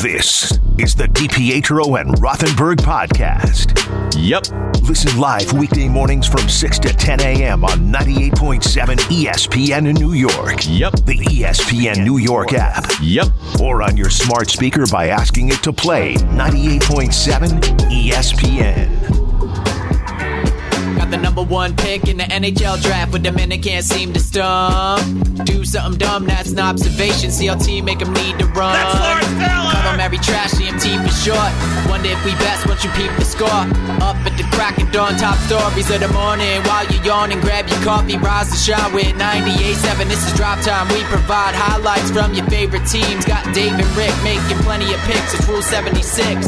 This is the DiPietro and Rothenberg podcast. Yep. Listen live weekday mornings from 6 to 10 a.m. on 98.7 ESPN in New York. Yep. The ESPN New York app. Yep. Or on your smart speaker by asking it to play 98.7 ESPN. Got the number one pick in the NHL draft, but the men they can't seem to stump. Do something dumb, that's an observation. CLT make them need to run. That's Lawrence Taylor! Call them every trash, CMT for short. Wonder if we best once you peep the score. Up at the crack of dawn, top stories of the morning. While you're yawning, grab your coffee, rise to shine with 98.7. This is Drop Time. We provide highlights from your favorite teams. Got Dave and Rick making plenty of picks. It's Rule 76.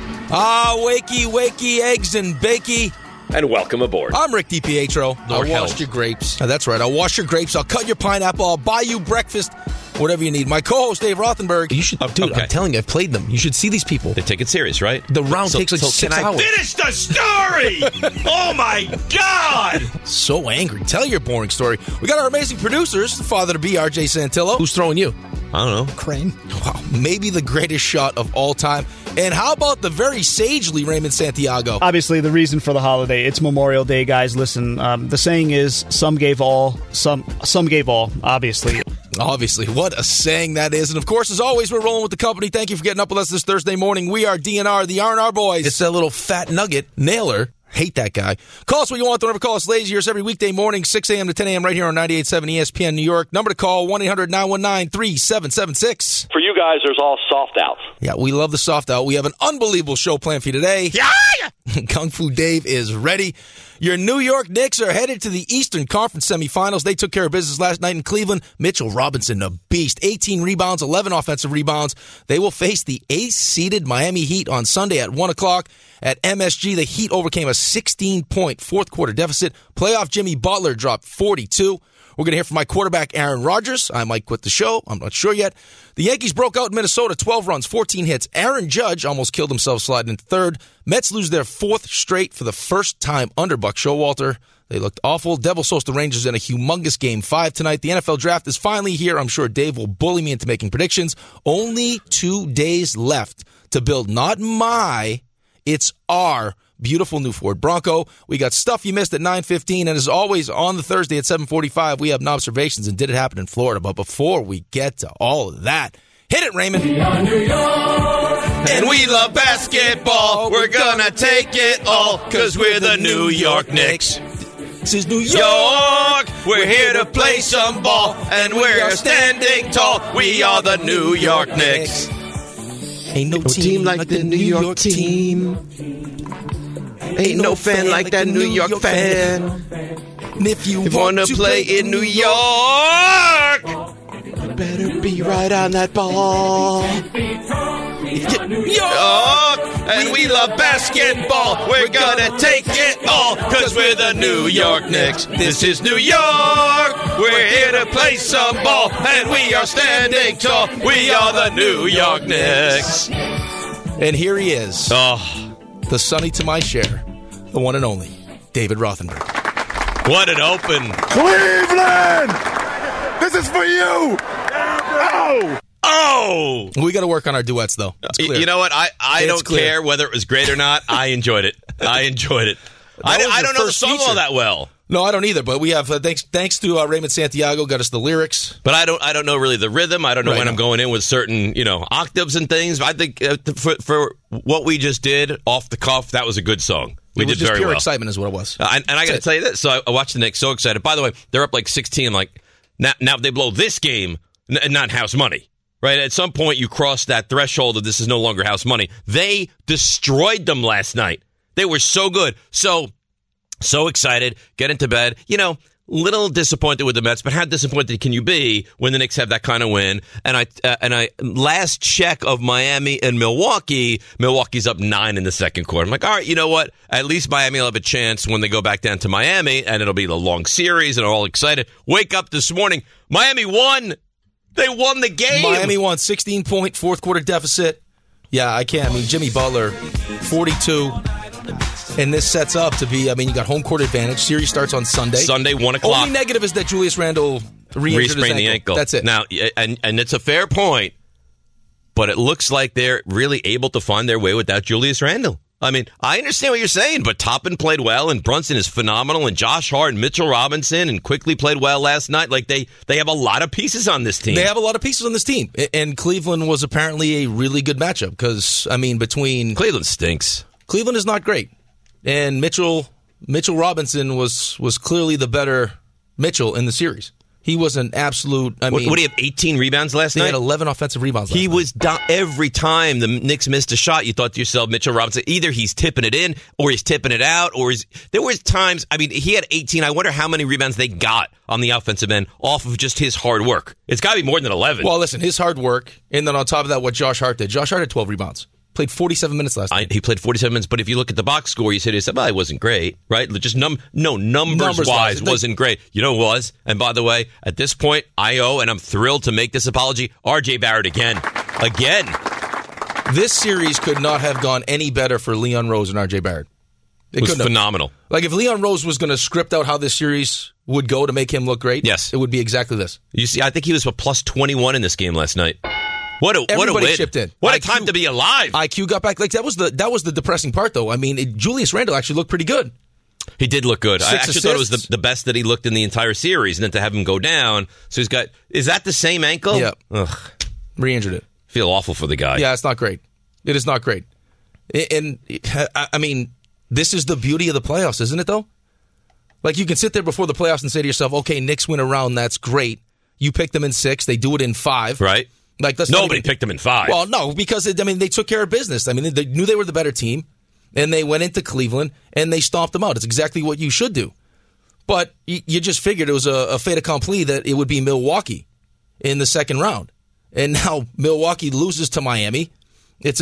Wakey, eggs and bakey. And welcome aboard. I'm Rick DiPietro. Lord I'll wash your grapes. That's right. I'll wash your grapes. I'll cut your pineapple. I'll buy you breakfast. Whatever you need. My co-host, Dave Rothenberg. You should, dude, okay. I'm telling you, I've played them. You should see these people. They take it serious, right? The round takes like 6 hours. Finish the story! Oh, my God! So angry. Tell your boring story. We got our amazing producers, the father to be, RJ Santillo. Who's throwing you? I don't know. Crane. Wow, maybe the greatest shot of all time. And how about the very sagely Raymond Santiago? Obviously, the reason for the holiday, it's Memorial Day, guys. Listen, the saying is, some gave all, some gave all, obviously. Obviously, what a saying that is. And of course, as always, we're rolling with the company. Thank you for getting up with us this Thursday morning. We are DNR, the R&R boys. It's that little fat nugget, Naylor. Hate that guy. Call us when you want. Don't ever call us lazy. Here's every weekday morning, 6 a.m. to 10 a.m. right here on 98.7 ESPN New York. Number to call, 1-800-919-3776. For you guys, there's all soft outs. Yeah, we love the soft out. We have an unbelievable show planned for you today. Yeah! Kung Fu Dave is ready. Your New York Knicks are headed to the Eastern Conference semifinals. They took care of business last night in Cleveland. Mitchell Robinson, a beast. 18 rebounds, 11 offensive rebounds. They will face the ace-seeded Miami Heat on Sunday at 1 o'clock. At MSG, the Heat overcame a 16-point fourth-quarter deficit. Playoff Jimmy Butler dropped 42. We're going to hear from my quarterback, Aaron Rodgers. I might quit the show. I'm not sure yet. The Yankees broke out in Minnesota, 12 runs, 14 hits. Aaron Judge almost killed himself sliding into third. Mets lose their fourth straight for the first time under Buck Showalter. They looked awful. Devils host the Rangers in a humongous Game 5 tonight. The NFL Draft is finally here. I'm sure Dave will bully me into making predictions. Only 2 days left to build not my, it's our beautiful new Ford Bronco. We got stuff you missed at 9:15, and as always, on the Thursday at 7:45, we have no observations and did it happen in Florida. But before we get to all of that, hit it, Raymond. We are New York, and we love basketball. We're gonna take it all, because we're the New York Knicks. This is New York. We're here to play some ball, and we're standing tall. We are the New York Knicks. Ain't no team like the New York team. Ain't no fan like that New York fan. And if you want to play in New York, you better be right on that ball. New York, and we love basketball. We're gonna take it all, because we're the New York Knicks. This is New York. We're here to play some ball, and we are standing tall. We are the New York Knicks. And here he is. The Sonny to my share, the one and only, David Rothenberg. What an open. Cleveland! This is for you! Oh! We got to work on our duets, though. It's clear. You know what? I don't care whether it was great or not. I enjoyed it. I don't know the song all that well. No, I don't either. But we have thanks to Raymond Santiago, got us the lyrics. But I don't know really the rhythm. I don't know when I'm going in with certain octaves and things. I think for what we just did off the cuff, that was a good song. We did very well. It was just pure excitement, is what it was. And I got to tell you this. So I watched the Knicks, so excited. By the way, they're up like 16. Like now they blow this game, not house money. Right, at some point you cross that threshold of this is no longer house money. They destroyed them last night. They were so good. So excited. Get into bed. Little disappointed with the Mets, but how disappointed can you be when the Knicks have that kind of win? And I last check of Miami and Milwaukee's up 9 in the second quarter. I'm like, all right, you know what? At least Miami will have a chance when they go back down to Miami, and it'll be the long series, and I'm all excited. Wake up this morning. Miami won. They won the game. Miami won 16-point fourth-quarter deficit. Yeah, I can't. I mean, Jimmy Butler, 42. And this sets up to be, you got home court advantage. Series starts on Sunday. Sunday, 1 o'clock. Only negative is that Julius Randle re-sprained the ankle. That's it. Now, and it's a fair point. but it looks like they're really able to find their way without Julius Randle. I mean, I understand what you're saying, but Toppin played well, and Brunson is phenomenal, and Josh Hart and Mitchell Robinson and Quickly played well last night. Like, they have a lot of pieces on this team. They have a lot of pieces on this team, and Cleveland was apparently a really good matchup because, I mean, between... Cleveland stinks. Cleveland is not great, and Mitchell Robinson was clearly the better Mitchell in the series. He was an absolute... What did he have, 18 rebounds last night? He had 11 offensive rebounds last night. He was down every time the Knicks missed a shot. You thought to yourself, Mitchell Robinson, either he's tipping it in or he's tipping it out. There was times, I mean, he had 18. I wonder how many rebounds they got on the offensive end off of just his hard work. It's got to be more than 11. Well, listen, his hard work, and then on top of that, what Josh Hart did. Josh Hart had 12 rebounds. Played 47 minutes last night. He played 47 minutes, but if you look at the box score, you say to yourself, well, it wasn't great, right? Just numbers-wise, it wasn't great. You know what it was? And by the way, at this point, I owe, and I'm thrilled to make this apology, R.J. Barrett again. Again. This series could not have gone any better for Leon Rose and R.J. Barrett. It was phenomenal. Like, if Leon Rose was going to script out how this series would go to make him look great, yes, it would be exactly this. You see, I think he was a plus 21 in this game last night. What a win. Chipped in. What a time to be alive. IQ got back. Like, that was the depressing part, though. I mean, Julius Randle actually looked pretty good. He did look good. I actually thought it was the best that he looked in the entire series, and then to have him go down. So he's got... Is that the same ankle? Yeah. Ugh. Re-injured it. Feel awful for the guy. Yeah, it's not great. It is not great. And, I mean, this is the beauty of the playoffs, isn't it, though? Like, you can sit there before the playoffs and say to yourself, okay, Knicks win a round, that's great. You pick them in 6, they do it in 5. Right. Like, nobody picked them in 5. Well, no, because they took care of business. I mean, they knew they were the better team, and they went into Cleveland and they stomped them out. It's exactly what you should do. But you just figured it was a fait accompli that it would be Milwaukee in the second round, and now Milwaukee loses to Miami. It's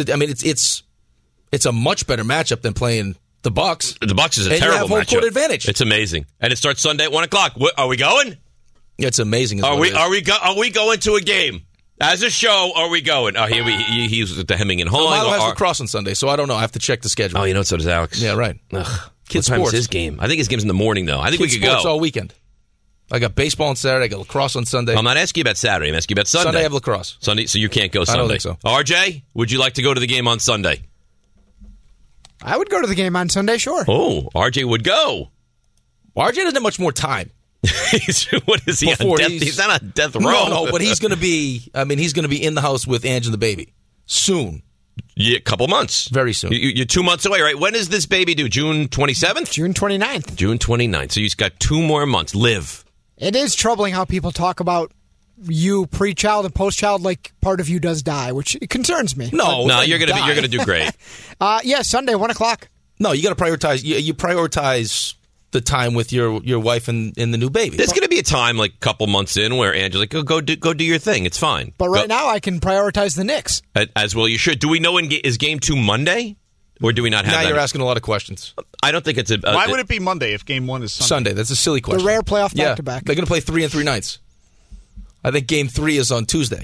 a much better matchup than playing the Bucks. The Bucks is a terrible matchup. And you have home court advantage. It's amazing, and it starts Sunday at 1:00. Are we going? It's amazing. Are we going to a game? As a show, are we going? Oh, he's at the Hemming and Hawing. Milo has lacrosse on Sunday, so I don't know. I have to check the schedule. Oh, you know, so does Alex. Yeah, right. Ugh. Kids what time sports. is his game? I think his game's in the morning, though. I think Kids we could sports go. all weekend. I got baseball on Saturday. I got lacrosse on Sunday. I'm not asking you about Saturday. I'm asking you about Sunday. Sunday I have lacrosse. Sunday, so you can't go Sunday. I don't think so. RJ, would you like to go to the game on Sunday? I would go to the game on Sunday, sure. Oh, RJ would go. RJ doesn't have much more time. What is he on death? He's not on death row. No, but he's going to be. I mean, he's going to be in the house with Ange and the baby soon. Yeah, a couple months. Very soon. You're 2 months away, right? When is this baby due? June 27th? June 29th. June 29th. So you've got 2 more months. Live. It is troubling how people talk about you pre-child and post-child like part of you does die, which concerns me. No, you're gonna do great. Yeah, Sunday, 1:00. No, you got to prioritize. You prioritize the time with your wife and the new baby. There's going to be a time, like a couple months in, where Angela's like, go do your thing. It's fine. But right now, I can prioritize the Knicks. As well you should. Do we know is Game 2 Monday? Or do we not have that? Now you're asking a lot of questions. I don't think it's a... Why would it be Monday if Game 1 is Sunday? Sunday. That's a silly question. The rare playoff back-to-back. They're going to play 3 and 3 nights. I think Game 3 is on Tuesday.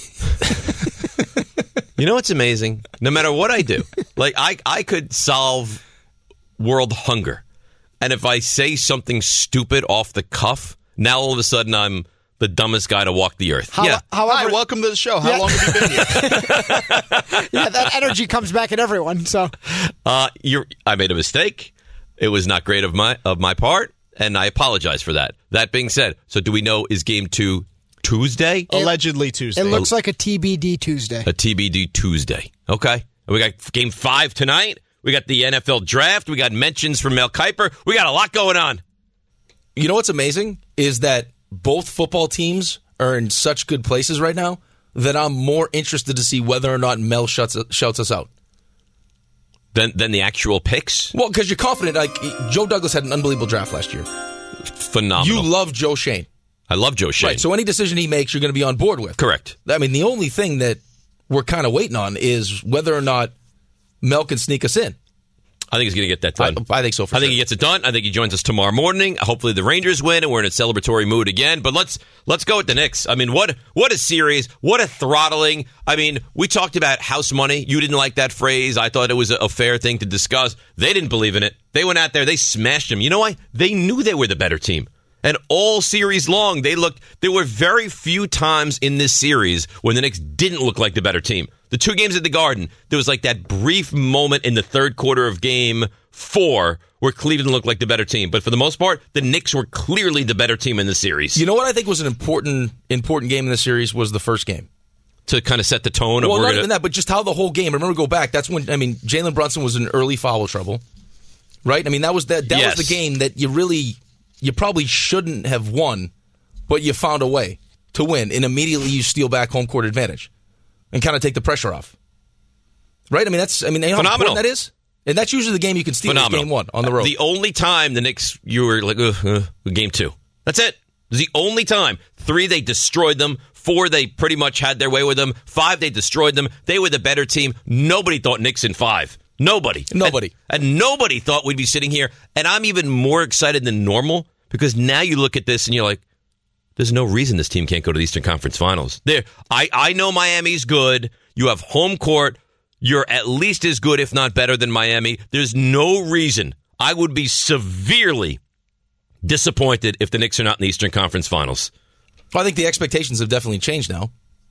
You know what's amazing? No matter what I do, like I could solve world hunger. And if I say something stupid off the cuff, now all of a sudden I'm the dumbest guy to walk the earth. However, hi, welcome to the show. How long have you been here? Yeah, that energy comes back at everyone. So, I made a mistake. It was not great of my part, and I apologize for that. That being said, so do we know, is Game 2 Tuesday? Allegedly Tuesday. It looks like a TBD Tuesday. A TBD Tuesday. Okay. We got Game 5 tonight. We got the NFL draft. We got mentions from Mel Kiper. We got a lot going on. You know what's amazing is that both football teams are in such good places right now that I'm more interested to see whether or not Mel shouts us out. Than the actual picks? Well, because you're confident. Like, Joe Douglas had an unbelievable draft last year. Phenomenal. You love Joe Schoen. I love Joe Schoen. Right, so any decision he makes, you're going to be on board with. Correct. I mean, the only thing that we're kind of waiting on is whether or not Mel can sneak us in. I think he's going to get that done. I think so, for sure. I think he gets it done. I think he joins us tomorrow morning. Hopefully the Rangers win, and we're in a celebratory mood again. But let's go with the Knicks. I mean, what a series. What a throttling. I mean, we talked about house money. You didn't like that phrase. I thought it was a fair thing to discuss. They didn't believe in it. They went out there. They smashed them. You know why? They knew they were the better team. And all series long, there were very few times in this series when the Knicks didn't look like the better team. The 2 games at the Garden, there was like that brief moment in the third quarter of game 4 where Cleveland looked like the better team. But for the most part, the Knicks were clearly the better team in the series. You know what I think was an important game in the series was the first game. To kind of set the tone of well, not even that, but just how the whole game. Remember, go back. That's when Jalen Brunson was in early foul trouble, right? I mean, that was was the game that you probably shouldn't have won, but you found a way to win, and immediately you steal back home court advantage and kind of take the pressure off, right? I mean, you know how important that is, and that's usually the game you can steal. Is game 1 on the road. The only time the Knicks you were like game 2. That's it. The only time. 3 they destroyed them. 4 they pretty much had their way with them. 5 they destroyed them. They were the better team. Nobody thought Knicks in 5. Nobody. And nobody thought we'd be sitting here. And I'm even more excited than normal because now you look at this and you're like, there's no reason this team can't go to the Eastern Conference Finals. I know Miami's good. You have home court. You're at least as good, if not better, than Miami. There's no reason. I would be severely disappointed if the Knicks are not in the Eastern Conference Finals. Well, I think the expectations have definitely changed now.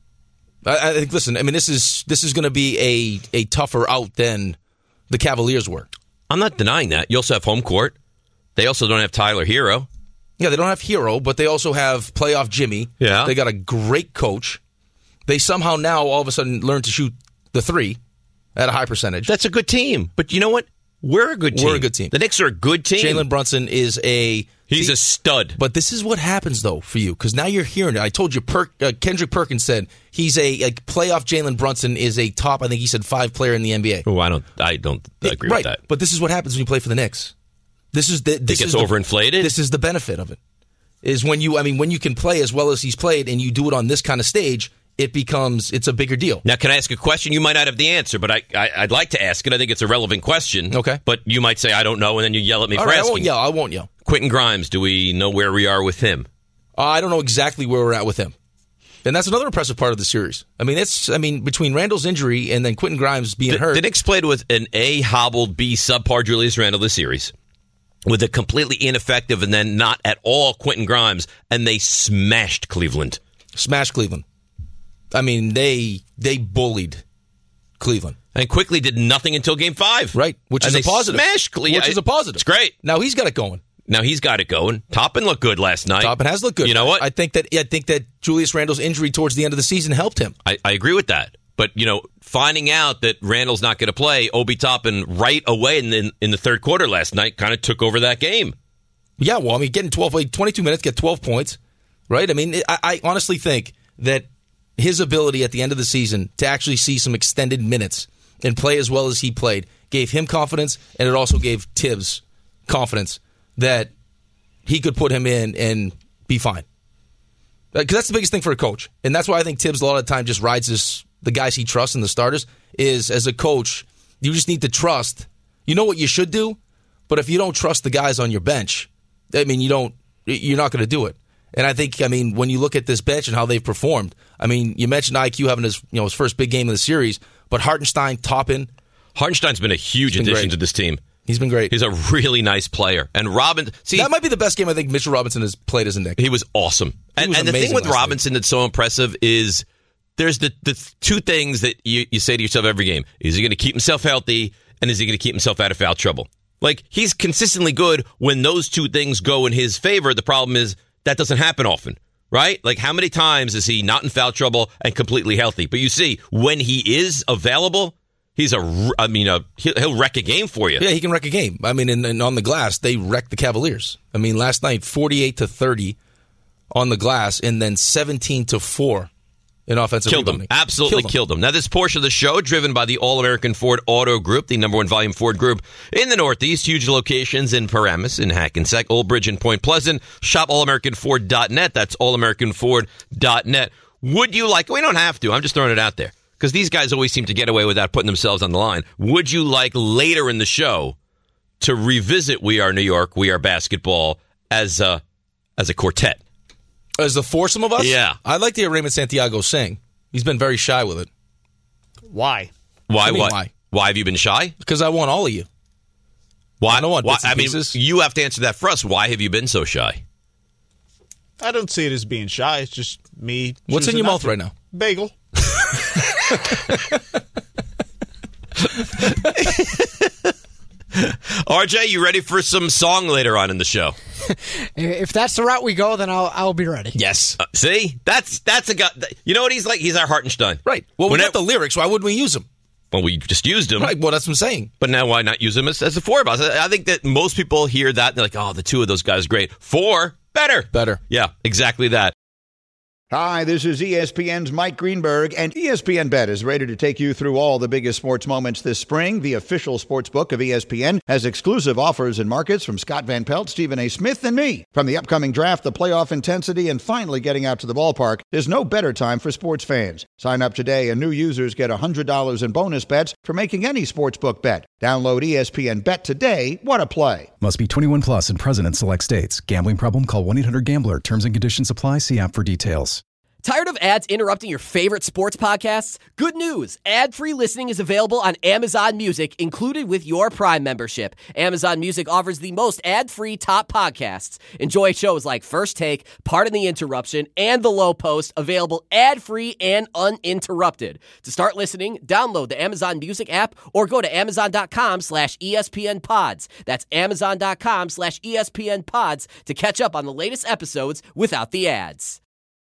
I think, listen, this is going to be a tougher out than the Cavaliers were. I'm not denying that. You also have home court. They also don't have Tyler Hero. Yeah, they don't have Hero, but they also have playoff Jimmy. Yeah. They got a great coach. They somehow now all of a sudden learn to shoot the 3 at a high percentage. That's a good team. But you know what? We're a good team. We're a good team. The Knicks are a good team. Jalen Brunson is He's a stud. But this is what happens, though, for you, because now you're hearing it. I told you, Kendrick Perkins said he's a playoff Jalen Brunson is a top, I think he said 5 player in the NBA. Oh, I don't agree with that. But this is what happens when you play for the Knicks. It gets overinflated? This is the benefit of it. Is when you can play as well as he's played and you do it on this kind of stage, it's a bigger deal. Now, can I ask a question? You might not have the answer, but I'd like to ask it. I think it's a relevant question. Okay. But you might say, I don't know, and then you yell at me for asking. I won't yell. Quentin Grimes, do we know where we are with him? I don't know exactly where we're at with him. And that's another impressive part of the series. Between Randall's injury and then Quentin Grimes being hurt. The Knicks played with an A hobbled, B subpar Julius Randle this series, with a completely ineffective and then not at all Quentin Grimes, and they smashed Cleveland. They bullied Cleveland. And quickly did nothing until Game 5. Right, which is a positive. Smashed Cleveland. Which is a positive. It's great. Now he's got it going. Toppin looked good last night. Toppin has looked good. You know what? I think that Julius Randle's injury towards the end of the season helped him. I agree with that. But, finding out that Randle's not going to play, Obi Toppin right away in the third quarter last night kind of took over that game. Yeah, well, getting 22 minutes, get 12 points, right? I honestly think that his ability at the end of the season to actually see some extended minutes and play as well as he played gave him confidence, and it also gave Tibbs confidence that he could put him in and be fine. Because that's the biggest thing for a coach. And that's why I think Tibbs a lot of the time just rides the guys he trusts and the starters, is as a coach, you just need to trust. You know what you should do, but if you don't trust the guys on your bench, you're not going to do it. And I think, when you look at this bench and how they've performed, you mentioned IQ having his first big game of the series, but Hartenstein, Toppin. Hartenstein's been a huge addition to this team. He's been great. He's a really nice player. And that might be the best game I think Mitchell Robinson has played as a Knick. He was awesome. And the thing with Robinson that's so impressive is there's the two things that you say to yourself every game. Is he going to keep himself healthy, and is he going to keep himself out of foul trouble? He's consistently good when those two things go in his favor. The problem is that doesn't happen often, right? How many times is he not in foul trouble and completely healthy? But you see, when he is available, he'll wreck a game for you. Yeah, he can wreck a game. And on the glass, they wrecked the Cavaliers. Last night, 48-30 on the glass, and then 17-4 in offensive rebounding. Absolutely killed them. Now, this portion of the show, driven by the All-American Ford Auto Group, the #1 volume Ford Group in the Northeast. Huge locations in Paramus, in Hackensack, Old Bridge, and Point Pleasant. Shop allamericanford.net. That's allamericanford.net. Would you like, we don't have to, I'm just throwing it out there, because these guys always seem to get away without putting themselves on the line. Would you like later in the show to revisit We Are New York, We Are Basketball as a quartet? As the foursome of us? Yeah. I'd like to hear Raymond Santiago sing. He's been very shy with it. Why? Why have you been shy? Because I want all of you. Why? I don't want bits and pieces. You have to answer that for us. Why have you been so shy? I don't see it as being shy. It's just me. What's in your mouth right now? Bagel. RJ, you ready for some song later on in the show? If that's the route we go, then I'll be ready. Yes. See? That's a guy. You know what he's like? He's our Hartenstein. Right. Well, we got the lyrics. Why wouldn't we use them? Well, we just used him. Right. Well, that's what I'm saying. But now why not use him as the four of us? I think that most people hear that and they're like, oh, the two of those guys are great. Four, better. Better. Yeah, exactly that. Hi, this is ESPN's Mike Greenberg, and ESPN Bet is ready to take you through all the biggest sports moments this spring. The official sports book of ESPN has exclusive offers and markets from Scott Van Pelt, Stephen A. Smith, and me. From the upcoming draft, the playoff intensity, and finally getting out to the ballpark, there's no better time for sports fans. Sign up today, and new users get $100 in bonus bets for making any sportsbook bet. Download ESPN Bet today. What a play. Must be 21 plus and present in select states. Gambling problem? Call 1-800-GAMBLER. Terms and conditions apply. See app for details. Tired of ads interrupting your favorite sports podcasts? Good news! Ad-free listening is available on Amazon Music, included with your Prime membership. Amazon Music offers the most ad-free top podcasts. Enjoy shows like First Take, Pardon the Interruption, and The Low Post, available ad-free and uninterrupted. To start listening, download the Amazon Music app or go to Amazon.com/ESPN Pods. That's Amazon.com/ESPN Pods to catch up on the latest episodes without the ads.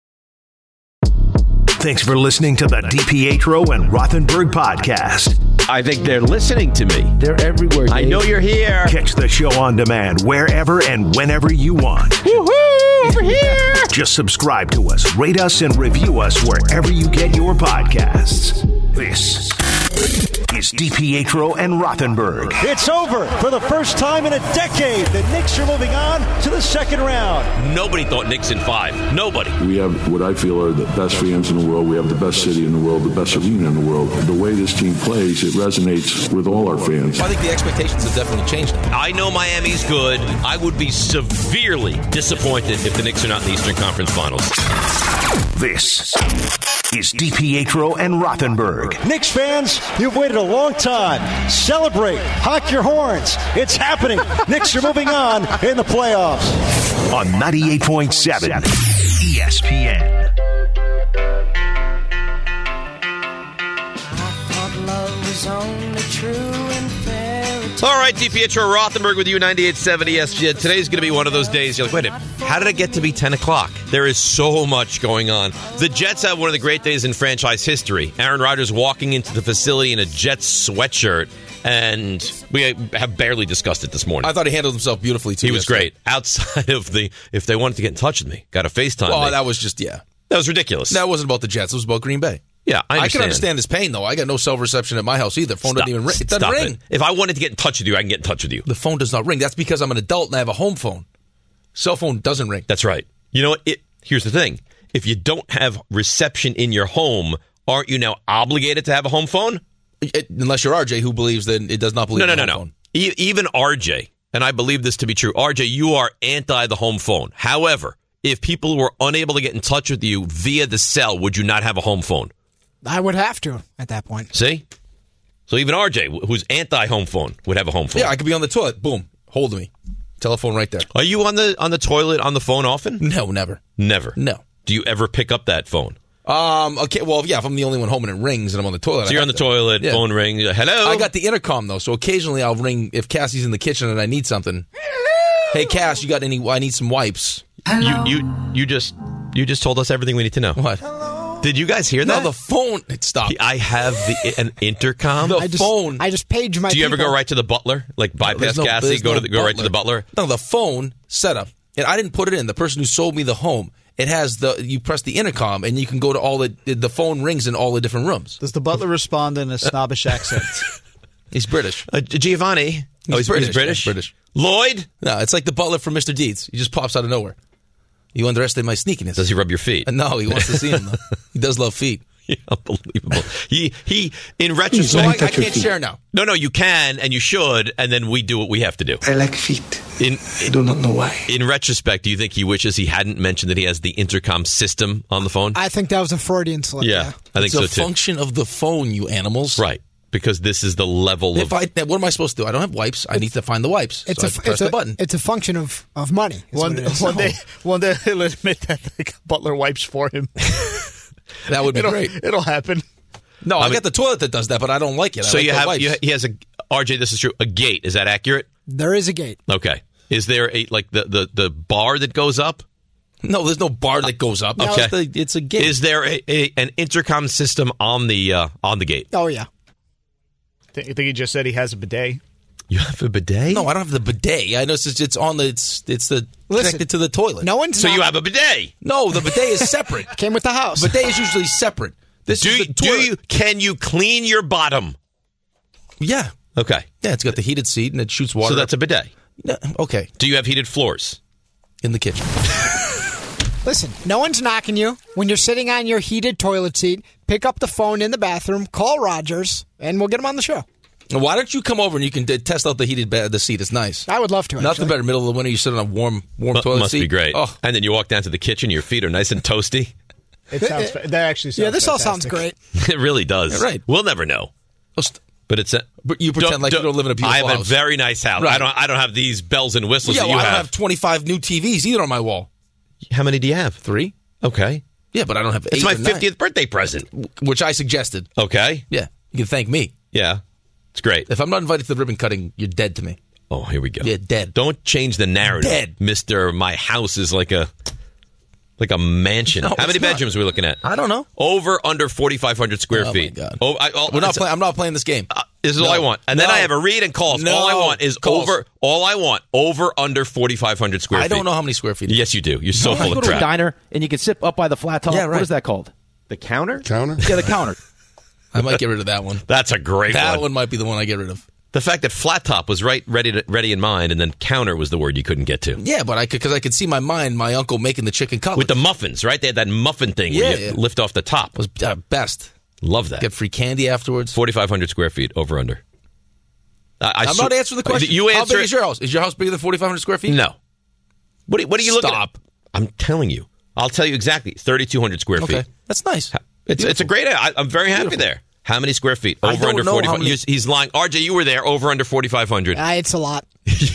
Thanks for listening to the DiPietro and Rothenberg podcast. I think they're listening to me. They're everywhere, Dave. I know you're here. Catch the show on demand wherever and whenever you want. Woohoo! Over here! Just subscribe to us, rate us, and review us wherever you get your podcasts. This is DiPietro and Rothenberg. It's over. For the first time in a decade, the Knicks are moving on to the second round. Nobody thought Knicks in 5. Nobody. We have what I feel are the best fans in the world. We have the best city in the world, the best arena in the world. The way this team plays, it resonates with all our fans. I think the expectations have definitely changed. I know Miami's good. I would be severely disappointed if the Knicks are not in the Eastern Conference Finals. This is DiPietro and Rothenberg. Knicks fans, you've waited a long time. Celebrate. Honk your horns. It's happening. Knicks are moving on in the playoffs. On 98.7 ESPN. All right, DiPietro Rothenberg with you, 98.7 ESPN. Today's going to be one of those days. You're like, wait a minute, how did it get to be 10 o'clock? There is so much going on. The Jets have one of the great days in franchise history. Aaron Rodgers walking into the facility in a Jets sweatshirt, and we have barely discussed it this morning. I thought he handled himself beautifully, too. He was great. Outside of if they wanted to get in touch with me, got a FaceTime. Oh, that was just, yeah. That was ridiculous. That wasn't about the Jets. It was about Green Bay. Yeah, I can understand his pain, though. I got no cell reception at my house either. Phone doesn't even ring. It doesn't ring. If I wanted to get in touch with you, I can get in touch with you. The phone does not ring. That's because I'm an adult and I have a home phone. Cell phone doesn't ring. That's right. You know what? Here's the thing. If you don't have reception in your home, aren't you now obligated to have a home phone? Unless you're RJ, who believes that it does not believe in the home phone. Even RJ, and I believe this to be true, RJ, you are anti the home phone. However, if people were unable to get in touch with you via the cell, would you not have a home phone? I would have to at that point. See? So even RJ, who's anti-home phone, would have a home phone. Yeah, I could be on the toilet. Boom. Hold me. Telephone right there. Are you on the toilet on the phone often? No, never. Never? No. Do you ever pick up that phone? Okay, well, yeah, if I'm the only one home and it rings and I'm on the toilet. So you're on the toilet, phone ring, hello? I got the intercom, though, so occasionally I'll ring if Cassie's in the kitchen and I need something. Hello? Hey, Cass, I need some wipes. You just told us everything we need to know. What? Hello? Did you guys hear that? No, the phone. It stopped. I have an intercom. Phone. I just page my. Do you ever go right to the butler? Like bypass Cassie, go right to the butler? No, the phone setup. And I didn't put it in. The person who sold me the home. It has you press the intercom and you can go to all the phone rings in all the different rooms. Does the butler respond in a snobbish accent? He's British. Giovanni. He's British. He's British. British. Lloyd? No, it's like the butler from Mr. Deeds. He just pops out of nowhere. You underestimate my sneakiness. Does he rub your feet? No, he wants to see him, though. He does love feet. Unbelievable. He in retrospect. So I can't share now. No, you can and you should, and then we do what we have to do. I like feet. I do not know why. In retrospect, do you think he wishes he hadn't mentioned that he has the intercom system on the phone? I think that was a Freudian slip. Yeah, I think so too. It's a function of the phone, you animals. Right. because this is the level of... What am I supposed to do? I don't have wipes. I need to find the wipes. So I press the button. It's a function of money. One day he'll admit that the butler wipes for him. That would be great. It'll happen. No, I got the toilet that does that, but I don't like it. So he has RJ, this is true, a gate. Is that accurate? There is a gate. Okay. Is there the bar that goes up? No, there's no bar that goes up. Okay. It's a gate. Is there an intercom system on the gate? Oh, yeah. I think he just said he has a bidet. You have a bidet? No, I don't have the bidet. I know it's on the connected to the toilet. No one's. So you have a bidet? No, the bidet is separate. Came with the house. Bidet is usually separate. Can you clean your bottom? Yeah. Okay. Yeah, it's got the heated seat and it shoots water. So that's a bidet. No, okay. Do you have heated floors? In the kitchen. Listen, no one's knocking you. When you're sitting on your heated toilet seat, pick up the phone in the bathroom, call Rogers, and we'll get him on the show. Why don't you come over and you can test out the seat? It's nice. I would love to, Nothing better. Middle of the winter, you sit on a warm toilet seat. Must be great. Oh. And then you walk down to the kitchen, your feet are nice and toasty. That actually sounds Yeah, this fantastic. all sounds great. It really does. Yeah, right. We'll never know. But you pretend like you don't live in a beautiful house. I have house. a very nice house. Right. I don't have these bells and whistles that you I have. don't have 25 new TVs either on my wall. How many do you have? 3. Okay. Yeah, but I don't have 8 It's my or 9. 50th birthday present. Which I suggested. Okay. Yeah. You can thank me. Yeah. It's great. If I'm not invited to the ribbon cutting, you're dead to me. Oh, here we go. You're dead. Don't change the narrative. Dead. Mr. My house is like a mansion. No, How many it's not. bedrooms are we looking at? I don't know. Over, under 4,500 square feet. Oh, my God. I'm not playing this game. This is all I want. And then I have a read and calls. No. All I want is Calls. over, under 4,500 square feet. I don't know how many square feet. Yes, you do. You're so full You of go to a crap. diner and you can sit up by the flat top. Yeah, right. What is that called? The counter? Counter? Yeah, the counter. I might get rid of that one. That's a great one. That one might be the one I get rid of. The fact that flat top was ready in mind, and then counter was the word you couldn't get to. Yeah, but I could see my uncle making the chicken cutlet. With the muffins, right? They had that muffin thing where you lift off the top. It was best. Love that. Get free candy afterwards. 4,500 square feet, over, under. I'm not answering the question. You How answer big is your house? Is your house bigger than 4,500 square feet? No. What are you looking at? Stop. I'm telling you. I'll tell you exactly. 3,200 square feet. That's nice. It's a great. I'm very happy there. How many square feet? I Over, don't under know 4,500. He's lying. RJ, you were there. Over, under 4,500. It's a lot.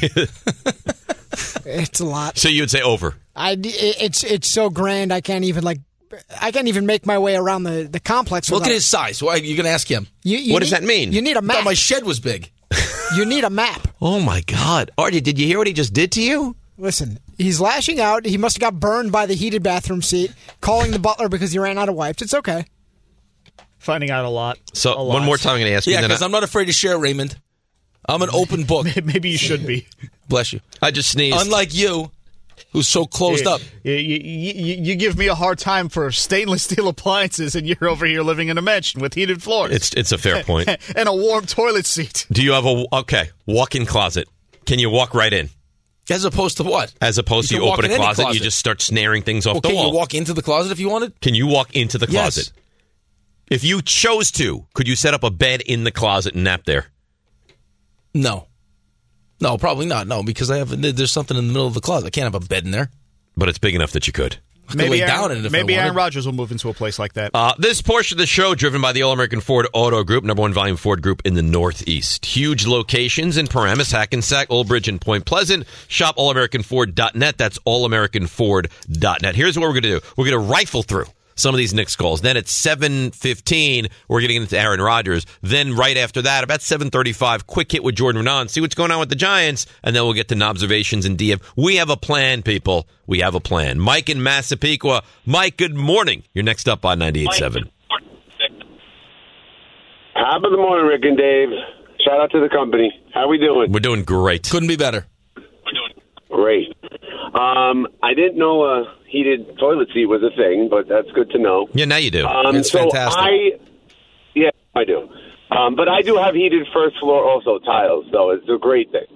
It's a lot. So you would say over. It's so grand. I can't even make my way around the complex. Look at his size. Why you're going to ask him? What does that mean? You need a I map. thought my shed was big. You need a map. Oh my God, RJ, did you hear what he just did to you? Listen, he's lashing out. He must have got burned by the heated bathroom seat, calling the butler because he ran out of wipes. It's okay. Finding out a lot. So one more time I'm going to ask you. Yeah, because I'm not afraid to share, Raymond. I'm an open book. Maybe you should be. Bless you. I just sneezed. Unlike you, who's so closed up. You give me a hard time for stainless steel appliances, and you're over here living in a mansion with heated floors. It's a fair point. And a warm toilet seat. Do you have walk-in closet? Can you walk right in? As opposed to what? As opposed to you open a closet and you just start snaring things off the wall. Can you walk into the closet if you wanted? Can you walk into the closet? Yes. If you chose to, could you set up a bed in the closet and nap there? No, probably not. No, because there's something in the middle of the closet. I can't have a bed in there. But it's big enough that you could. Maybe Aaron Aaron Rodgers will move into a place like that. This portion of the show driven by the All-American Ford Auto Group, #1 volume Ford Group in the Northeast. Huge locations in Paramus, Hackensack, Old Bridge, and Point Pleasant. Shop allamericanford.net. That's allamericanford.net. Here's what we're going to do. We're going to rifle through some of these Knicks calls. Then at 7:15, we're getting into Aaron Rodgers. Then right after that, about 7:35, quick hit with Jordan Renan, see what's going on with the Giants, and then we'll get to observations and DM. We have a plan, people. We have a plan. Mike in Massapequa. Mike, good morning. You're next up on 98.7. Top of the morning, Rick and Dave. Shout out to the company. How we doing? We're doing great. Couldn't be better. Great. I didn't know a heated toilet seat was a thing, but that's good to know. Yeah, now you do. It's fantastic. I do. But I do have heated first floor also tiles, so it's a great thing.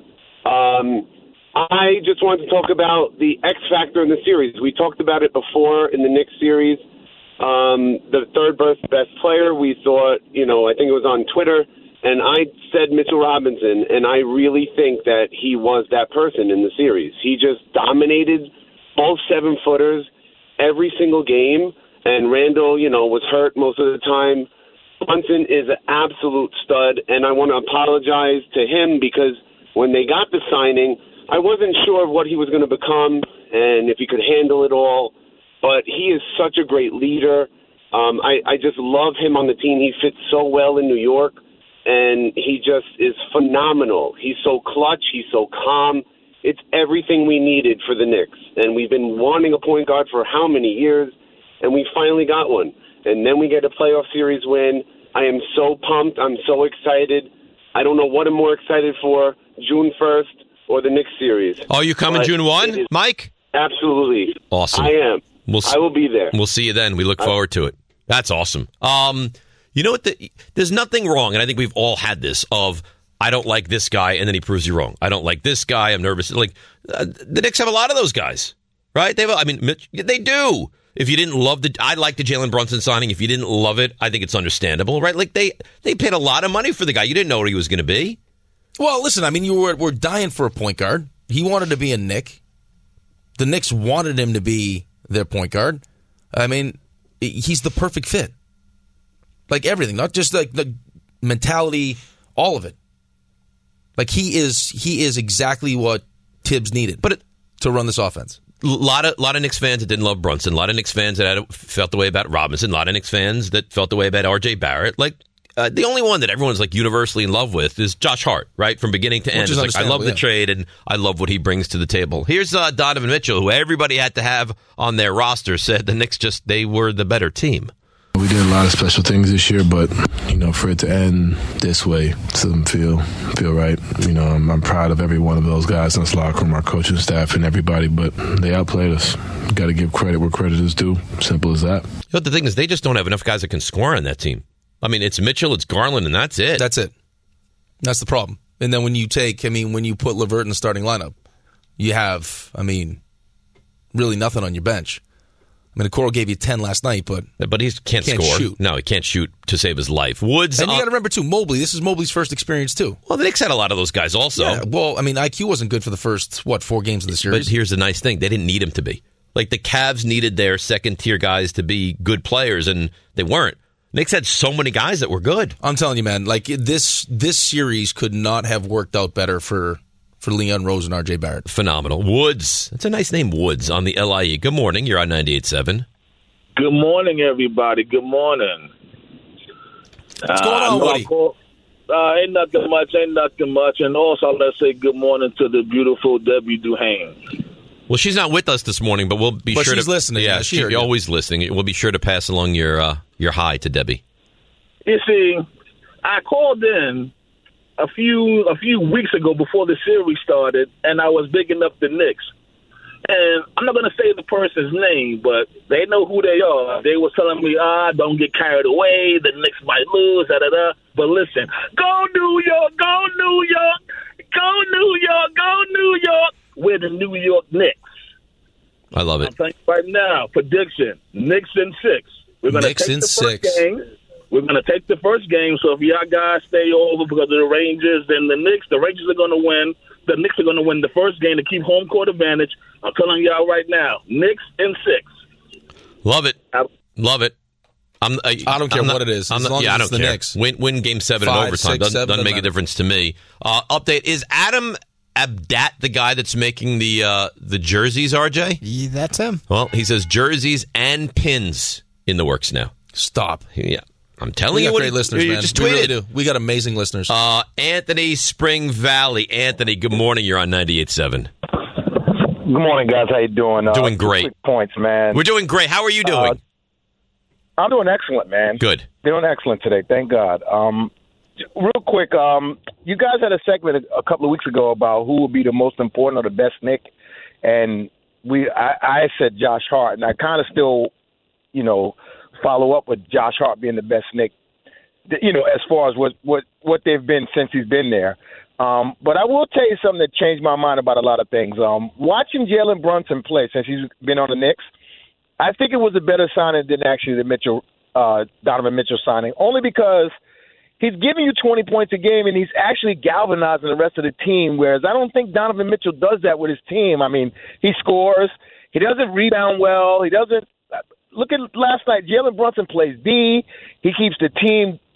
I just wanted to talk about the X factor in the series. We talked about it before in the Knicks series. The third best player, we thought, I think it was on Twitter, and I said Mitchell Robinson, and I really think that he was that person in the series. He just dominated both 7-footers every single game, and Randall, was hurt most of the time. Brunson is an absolute stud, and I want to apologize to him because when they got the signing, I wasn't sure of what he was going to become and if he could handle it all. But he is such a great leader. I just love him on the team. He fits so well in New York, and he just is phenomenal. He's so clutch. He's so calm. It's everything we needed for the Knicks. And we've been wanting a point guard for how many years, and we finally got one. And then we get a playoff series win. I am so pumped. I'm so excited. I don't know what I'm more excited for, June 1st or the Knicks series. Oh, you coming June 1, Mike? Absolutely. Awesome. I am. I will be there. We'll see you then. We look forward to it. That's awesome. You know what? There's nothing wrong, and I think we've all had this, of I don't like this guy, and then he proves you wrong. I don't like this guy. I'm nervous. Like the Knicks have a lot of those guys, right? They do. If you didn't love I like the Jalen Brunson signing. If you didn't love it, I think it's understandable, right? Like they paid a lot of money for the guy. You didn't know what he was going to be. Well, listen, I mean, we're dying for a point guard. He wanted to be a Knick. The Knicks wanted him to be their point guard. I mean, he's the perfect fit. Like everything, not just like the mentality, all of it. Like he is exactly what Tibbs needed, to run this offense. A lot of Knicks fans that didn't love Brunson. A lot of Knicks fans that felt the way about Robinson. A lot of Knicks fans that felt the way about R.J. Barrett. Like the only one that everyone's like universally in love with is Josh Hart, right? From beginning to end. It's like, I love the trade and I love what he brings to the table. Here's Donovan Mitchell, who everybody had to have on their roster, said the Knicks they were the better team. We did a lot of special things this year, but for it to end this way doesn't feel right. I'm proud of every one of those guys in this locker room, our coaching staff, and everybody. But they outplayed us. Got to give credit where credit is due. Simple as that. The thing is, they just don't have enough guys that can score on that team. I mean, it's Mitchell, it's Garland, and that's it. That's it. That's the problem. And then when you put LeVert in the starting lineup, you have, really nothing on your bench. Okoro gave you 10 last night, but he can't score. Shoot. No, he can't shoot to save his life. Woods, and you got to remember too, Mobley. This is Mobley's first experience too. Well, the Knicks had a lot of those guys also. Yeah, well, IQ wasn't good for the first 4 games of the series. But here's the nice thing: they didn't need him to be. Like the Cavs needed their second tier guys to be good players, and they weren't. Knicks had so many guys that were good. I'm telling you, man. Like this series could not have worked out better for Leon Rose and R.J. Barrett. Phenomenal. Woods. That's a nice name, Woods, on the LIE. Good morning. You're on 98.7. Good morning, everybody. Good morning. What's going on, Woody? Ain't nothing much. And also, let's say good morning to the beautiful Debbie Duhane. Well, she's not with us this morning, but we'll be sure she's listening. Yeah, she's always listening. We'll be sure to pass along your hi to Debbie. You see, I called in a few weeks ago before the series started, and I was bigging up the Knicks. And I'm not going to say the person's name, but they know who they are. They were telling me, don't get carried away. The Knicks might lose, da-da-da. But listen, go New York, go New York, go New York, go New York. We're the New York Knicks. I love it. I'm telling you right now, prediction, Knicks in 6. We're going to take the first game. We're going to take the first game. So if y'all guys stay over because of the Rangers and the Knicks are going to win. The Knicks are going to win the first game to keep home court advantage. I'm telling y'all right now, Knicks in 6. Love it. Love it. I don't care what it is. As long as I don't it's the care. Knicks. Win game 7 in overtime. Doesn't make a difference to me. Update, is Adam Abdat the guy that's making the jerseys, RJ? Yeah, that's him. Well, he says jerseys and pins in the works now. Stop. Yeah. I'm telling you, we got great listeners, man. Just we tweet really it. do. We got amazing listeners. Anthony, Spring Valley. Anthony, good morning. You're on 98.7. Good morning, guys. How you doing? Doing great. Quick points, man. We're doing great. How are you doing? I'm doing excellent, man. Good. Doing excellent today. Thank God. Real quick, you guys had a segment a couple of weeks ago about who would be the most important or the best Knick, and I said Josh Hart, and I kind of still, follow up with Josh Hart being the best Knick, as far as what they've been since he's been there. But I will tell you something that changed my mind about a lot of things. Watching Jalen Brunson play since he's been on the Knicks, I think it was a better signing than actually the Donovan Mitchell signing, only because he's giving you 20 points a game and he's actually galvanizing the rest of the team, whereas I don't think Donovan Mitchell does that with his team. I mean, he scores. He doesn't rebound well. He doesn't – look at last night. Jalen Brunson plays D. He keeps the team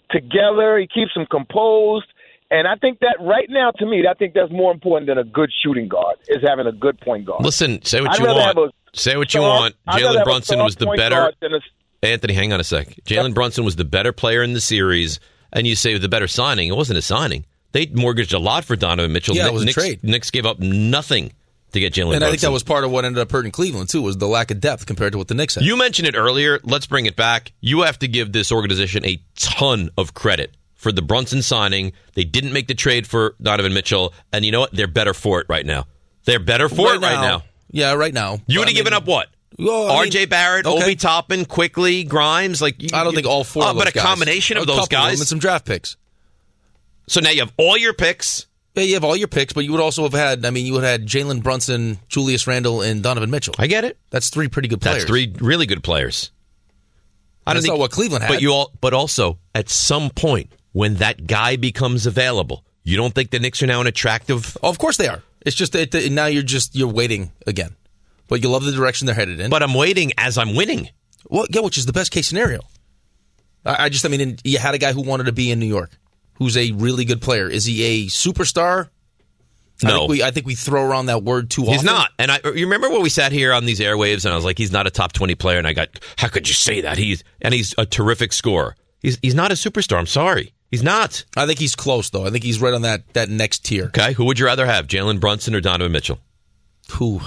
together. He keeps them composed. And I think that right now, to me, I think that's more important than a good shooting guard, is having a good point guard. Listen, say what you want. Say what you want. Jalen Brunson was the better. Anthony, hang on a sec. Jalen Brunson was the better player in the series, and you say the better signing. It wasn't a signing. They mortgaged a lot for Donovan Mitchell. Yeah, it was a trade. Knicks gave up nothing to get Jalen Brunson. And I think that was part of what ended up hurting Cleveland, too, was the lack of depth compared to what the Knicks had. You mentioned it earlier. Let's bring it back. You have to give this organization a ton of credit for the Brunson signing. They didn't make the trade for Donovan Mitchell, and you know what? They're better for it right now. They're better for it right now. Yeah, right now. You would have given up what? Well, R.J. Barrett, okay. Obi Toppin, Quickly, Grimes. I don't think all four of those guys. But a combination of those guys. And some draft picks. So now you have all your picks. Yeah, you have all your picks, but you would also have had, you would have had Jalen Brunson, Julius Randle, and Donovan Mitchell. I get it. That's three pretty good players. That's three really good players. That's not what Cleveland had. But also, at some point, when that guy becomes available, you don't think the Knicks are now an attractive... Oh, of course they are. It's just that now you're waiting again. But you love the direction they're headed in. But I'm waiting as I'm winning. Well, yeah, which is the best case scenario. You had a guy who wanted to be in New York, who's a really good player. Is he a superstar? No. I think we throw around that word too often. He's not. And you remember when we sat here on these airwaves and I was like, he's not a top 20 player, and I got, how could you say that? He's a terrific scorer. He's not a superstar. I'm sorry. He's not. I think he's close, though. I think he's right on that next tier. Okay. Who would you rather have, Jalen Brunson or Donovan Mitchell? Who?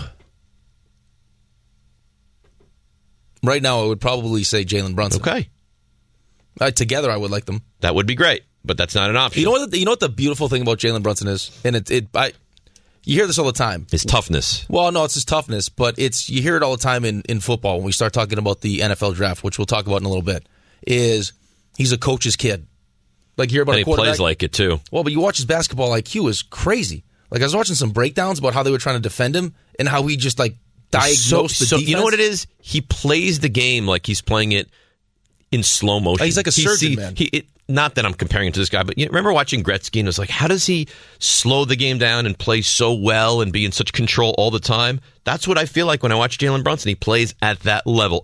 Right now, I would probably say Jalen Brunson. Okay. Together, I would like them. That would be great, but that's not an option. You know what the beautiful thing about Jalen Brunson is? And you hear this all the time. His toughness. Well, no, it's his toughness, but you hear it all the time in football when we start talking about the NFL draft, which we'll talk about in a little bit, is he's a coach's kid. Like, you hear about and a quarterback. He plays like it, too. Well, but you watch his basketball IQ is crazy. Like, I was watching some breakdowns about how they were trying to defend him and how he just, diagnosed the defense. You know what it is? He plays the game like he's playing it in slow motion. He's like a surgeon, man. Not that I'm comparing him to this guy, but you remember watching Gretzky and it was like, how does he slow the game down and play so well and be in such control all the time? That's what I feel like when I watch Jalen Brunson. He plays at that level.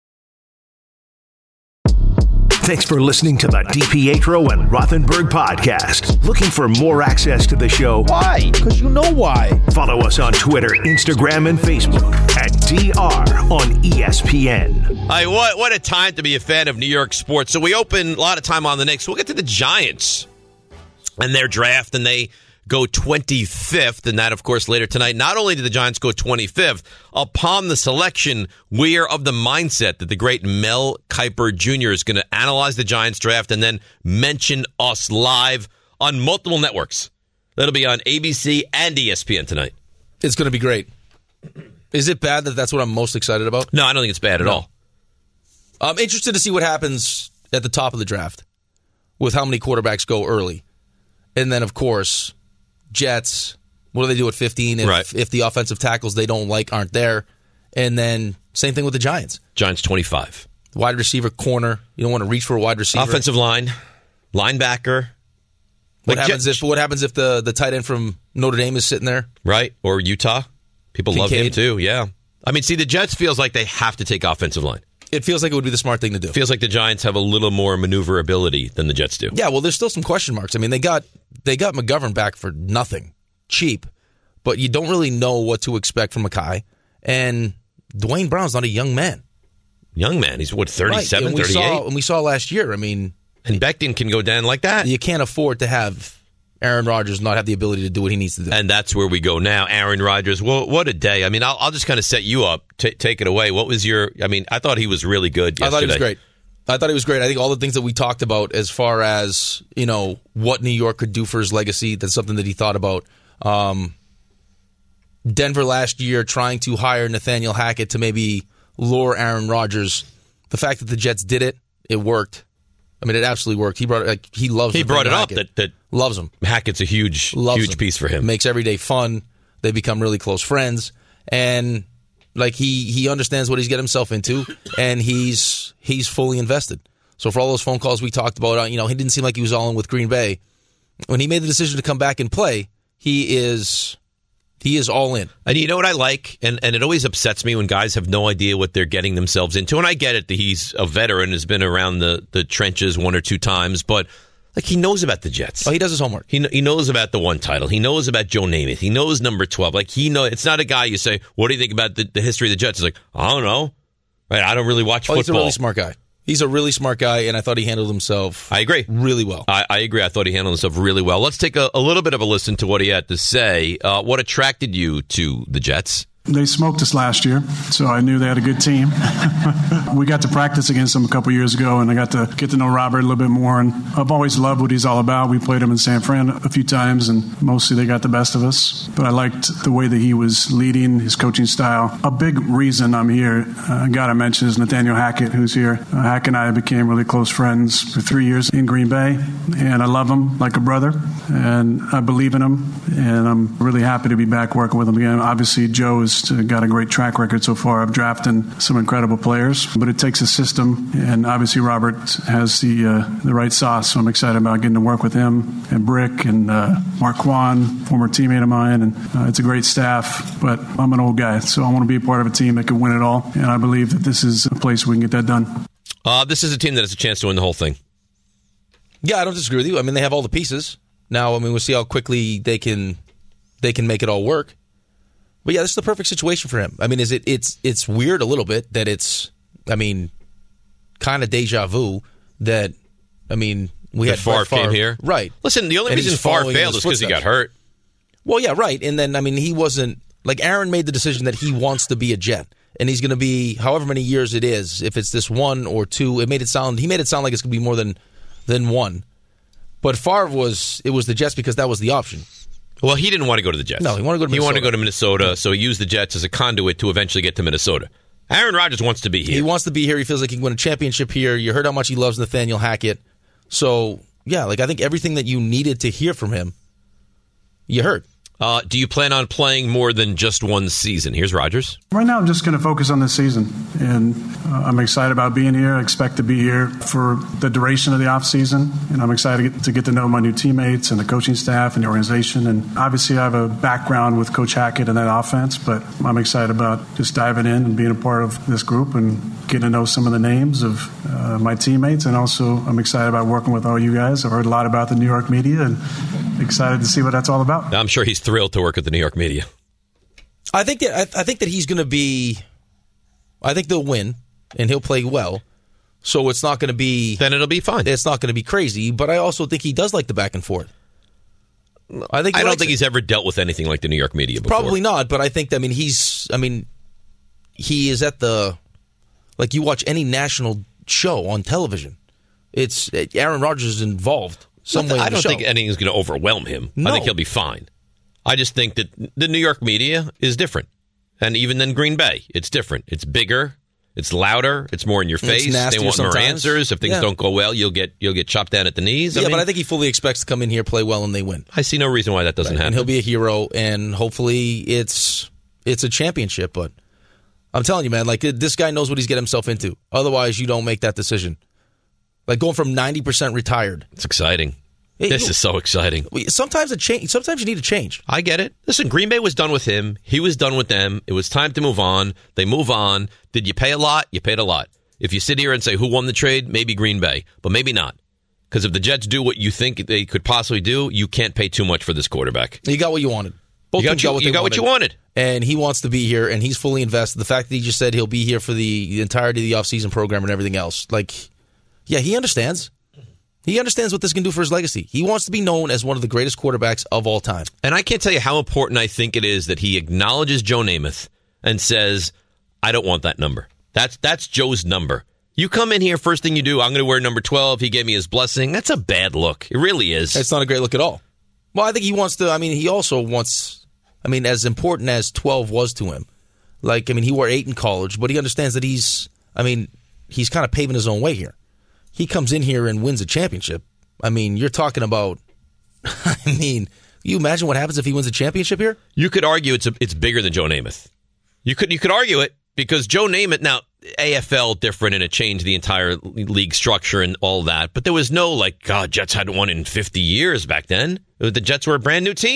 Thanks for listening to the DiPietro and Rothenberg podcast. Looking for more access to the show? Why? Because you know why. Follow us on Twitter, Instagram, and Facebook at DR on ESPN. What a time to be a fan of New York sports. So we open a lot of time on the Knicks. We'll get to the Giants and their draft, and they go 25th, and that, of course, later tonight. Not only did the Giants go 25th, upon the selection, we are of the mindset that the great Mel Kiper Jr. is going to analyze the Giants draft and then mention us live on multiple networks. That'll be on ABC and ESPN tonight. It's going to be great. Is it bad that that's what I'm most excited about? No, I don't think it's bad at all. I'm interested to see what happens at the top of the draft with how many quarterbacks go early. And then, of course, Jets, what do they do at 15 if the offensive tackles they don't like aren't there? And then same thing with the Giants. Giants 25. Wide receiver, corner. You don't want to reach for a wide receiver. Offensive line, linebacker. What happens if the tight end from Notre Dame is sitting there? Right, or Utah. People Kincaid. love him too, yeah. I mean, see, the Jets feels like they have to take offensive line. It feels like it would be the smart thing to do. It feels like the Giants have a little more maneuverability than the Jets do. Yeah, well, there's still some question marks. I mean, they got McGovern back for nothing, cheap, but you don't really know what to expect from Mekhi. And Dwayne Brown's not a young man. Young man, he's what, 37, right. 38? And we saw last year. I mean, and Becton can go down like that. You can't afford to have Aaron Rodgers not have the ability to do what he needs to do. And that's where we go now. Aaron Rodgers, well, what a day. I mean, I'll just kind of set you up. Take it away. What was I thought he was really good yesterday. I thought he was great. I think all the things that we talked about as far as, what New York could do for his legacy, that's something that he thought about. Denver last year trying to hire Nathaniel Hackett to maybe lure Aaron Rodgers. The fact that the Jets did it, it worked. I mean, it absolutely worked. He brought it. He loves. He brought it up Hackett. that loves him. Hackett's a huge piece for him. Makes every day fun. They become really close friends, and he understands what he's getting himself into, and he's fully invested. So for all those phone calls we talked about, he didn't seem like he was all in with Green Bay. When he made the decision to come back and play, he is He is all in. And you know what I like? And it always upsets me when guys have no idea what they're getting themselves into. And I get it that he's a veteran, has been around the trenches one or two times, but like he knows about the Jets. Oh, he does his homework. He knows about the one title. He knows about Joe Namath. He knows number 12. Like it's not a guy you say, what do you think about the history of the Jets? He's like, I don't know. Right? I don't really watch football. He's a really smart guy. He's a really smart guy, and I thought he handled himself I agree. really well. I agree. I thought he handled himself really well. Let's take a little bit of a listen to what he had to say. What attracted you to the Jets? They smoked us last year, so I knew they had a good team. We got to practice against them a couple years ago, and I got to get to know Robert a little bit more. And I've always loved what he's all about. We played him in San Fran a few times, and mostly they got the best of us. But I liked the way that he was leading, his coaching style. A big reason I'm here, a guy I mentioned is Nathaniel Hackett, who's here. Hack and I became really close friends for 3 years in Green Bay, and I love him like a brother, and I believe in him, and I'm really happy to be back working with him again. Obviously, Joe has got a great track record so far of drafting some incredible players, but it takes a system, and obviously Robert has the right sauce, so I'm excited about getting to work with him and Brick and Mark Kwan, former teammate of mine, and it's a great staff, but I'm an old guy, so I want to be a part of a team that can win it all, and I believe that this is a place we can get that done. This is a team that has a chance to win the whole thing. Yeah, I don't disagree with you. I mean, they have all the pieces. Now, I mean, we'll see how quickly they can make it all work. But yeah, this is the perfect situation for him. I mean, it's weird a little bit that it's, I mean, kind of deja vu that, I mean, we had Favre came here. Right. Listen, the only reason Favre failed is because he got hurt. Well, yeah, right. And then, I mean, he wasn't, like Aaron made the decision that he wants to be a Jet. And he's going to be however many years it is. If it's this 1 or 2, he made it sound like it's going to be more than one. But Favre it was the Jets because that was the option. Well, he didn't want to go to the Jets. No, he wanted to go to Minnesota. He wanted to go to Minnesota, so he used the Jets as a conduit to eventually get to Minnesota. Aaron Rodgers wants to be here. He wants to be here. He feels like he can win a championship here. You heard how much he loves Nathaniel Hackett. So, yeah, like I think everything that you needed to hear from him, you heard. Do you plan on playing more than just one season? Here's Rodgers. Right now, I'm just going to focus on this season, and I'm excited about being here. I expect to be here for the duration of the offseason, and I'm excited to get to know my new teammates and the coaching staff and the organization. And obviously, I have a background with Coach Hackett and that offense, but I'm excited about just diving in and being a part of this group and getting to know some of the names of my teammates. And also, I'm excited about working with all you guys. I've heard a lot about the New York media, and excited to see what that's all about. I'm sure he's thrilled to work at the New York media. I think that he's going to be. I think they'll win and he'll play well. So it's not going to be. Then it'll be fine. It's not going to be crazy. But I also think he does like the back and forth. I don't think he's ever dealt with anything like the New York media before. Probably not. But I think he is at the. Like you watch any national show on television, it's Aaron Rodgers is involved. I don't think anything's going to overwhelm him. No. I think he'll be fine. I just think that the New York media is different. And even than Green Bay, it's different. It's bigger. It's louder. It's more in your face. They want more answers. If things don't go well, you'll get chopped down at the knees. But I think he fully expects to come in here, play well, and they win. I see no reason why that doesn't happen. And he'll be a hero, and hopefully it's a championship. But I'm telling you, man, like this guy knows what he's getting himself into. Otherwise, you don't make that decision. Like going from 90% retired. It's exciting. This is so exciting. Sometimes you need a change. I get it. Listen, Green Bay was done with him. He was done with them. It was time to move on. They move on. Did you pay a lot? You paid a lot. If you sit here and say, who won the trade? Maybe Green Bay. But maybe not. Because if the Jets do what you think they could possibly do, you can't pay too much for this quarterback. You got what you wanted. You got what you wanted. And he wants to be here, and he's fully invested. The fact that he just said he'll be here for the entirety of the offseason program and everything else. Like, yeah, he understands. He understands what this can do for his legacy. He wants to be known as one of the greatest quarterbacks of all time. And I can't tell you how important I think it is that he acknowledges Joe Namath and says, I don't want that number. That's Joe's number. You come in here, first thing you do, I'm going to wear number 12. He gave me his blessing. That's a bad look. It really is. It's not a great look at all. Well, I think he wants to, he also wants, as important as 12 was to him. He wore 8 in college, but he understands that he's kind of paving his own way here. He comes in here and wins a championship. You're talking about, you imagine what happens if he wins a championship here? You could argue it's bigger than Joe Namath. You could argue it because Joe Namath, now AFL different and it changed the entire league structure and all that, but there was no Jets hadn't won in 50 years back then. The Jets were a brand new team.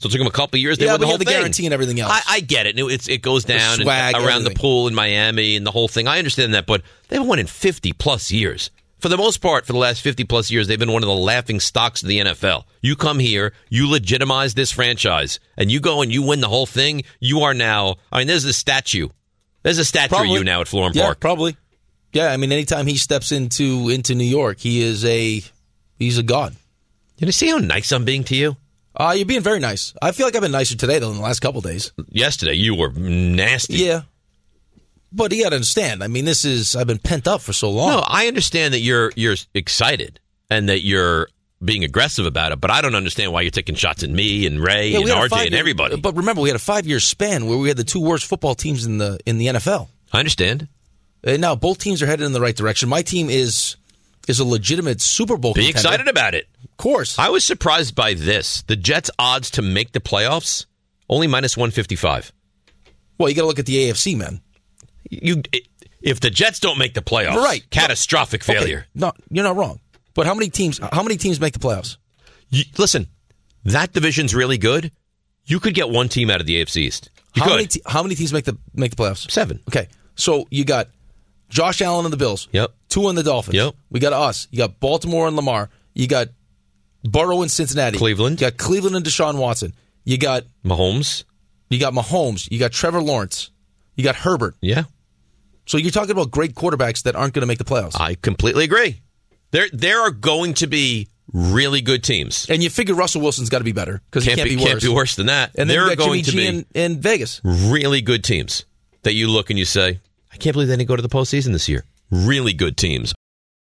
So it took them a couple of years. They Yeah, won the but whole you had the thing. guarantee and everything else. I get it. It goes down and swag, around everything. the pool in Miami and the whole thing. I understand that, but they've won in 50-plus years. For the most part, for the last 50-plus years, they've been one of the laughing stocks of the NFL. You come here, you legitimize this franchise, and you go and you win the whole thing, you are now... I mean, there's a statue. There's a statue of you now at Florham Park. Probably. Yeah, I mean, anytime he steps into New York, he's a god. You see how nice I'm being to you? You're being very nice. I feel like I've been nicer today than the last couple of days. Yesterday, you were nasty. Yeah. But you got to understand, I mean, I've been pent up for so long. No, I understand that you're excited and that you're being aggressive about it, but I don't understand why you're taking shots at me and Ray and RJ and everybody. But remember, we had a 5-year span where we had the two worst football teams in the NFL. I understand. And now both teams are headed in the right direction. My team is a legitimate Super Bowl Be contender. excited about it. Of course. I was surprised by this. The Jets' odds to make the playoffs, only minus 155. Well, you got to look at the AFC, man. If the Jets don't make the playoffs, right. Catastrophic failure. Okay. No, you're not wrong. But how many teams make the playoffs? Listen, that division's really good. You could get one team out of the AFC East. How many teams make the playoffs? 7. Okay. So you got Josh Allen and the Bills. Yep. 2 on the Dolphins. Yep. We got us. You got Baltimore and Lamar. You got Burrow and Cincinnati. Cleveland. You got Cleveland and Deshaun Watson. You got Mahomes. You got Mahomes. You got Trevor Lawrence. You got Herbert. Yeah. So you're talking about great quarterbacks that aren't going to make the playoffs. I completely agree. There are going to be really good teams. And you figure Russell Wilson's got to be better because he can't be worse. Can't be worse than that. And then there you are got going Jimmy to G be in Vegas. Really good teams that you look and you say, I can't believe they didn't go to the postseason this year. Really good teams.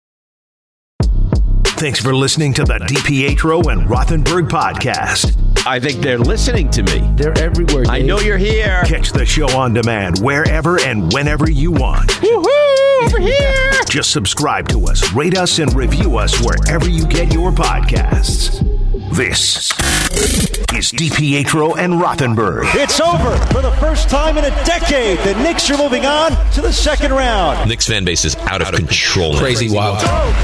Thanks for listening to the DiPietro and Rothenberg podcast. I think they're listening to me. They're everywhere, Dave. I know you're here. Catch the show on demand wherever and whenever you want. Woohoo! Over here! Just subscribe to us, rate us, and review us wherever you get your podcasts. This is DiPietro and Rothenberg. It's over. For the first time in a decade, the Knicks are moving on to the second round. Knicks fan base is out of control. Crazy wild.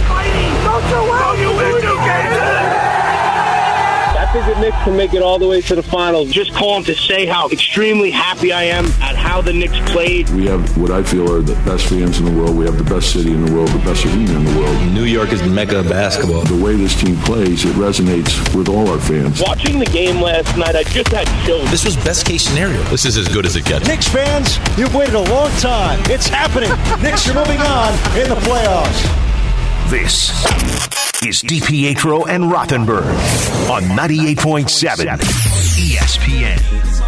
I think the Knicks can make it all the way to the finals. Just calling to say how extremely happy I am at how the Knicks played. We have what I feel are the best fans in the world. We have the best city in the world, the best arena in the world. New York is the mecca of basketball. The way this team plays, it resonates with all our fans. Watching the game last night, I just had chills. This was best case scenario. This is as good as it gets. Knicks fans, you've waited a long time. It's happening. Knicks are moving on in the playoffs. This is DiPietro and Rothenberg on 98.7 ESPN.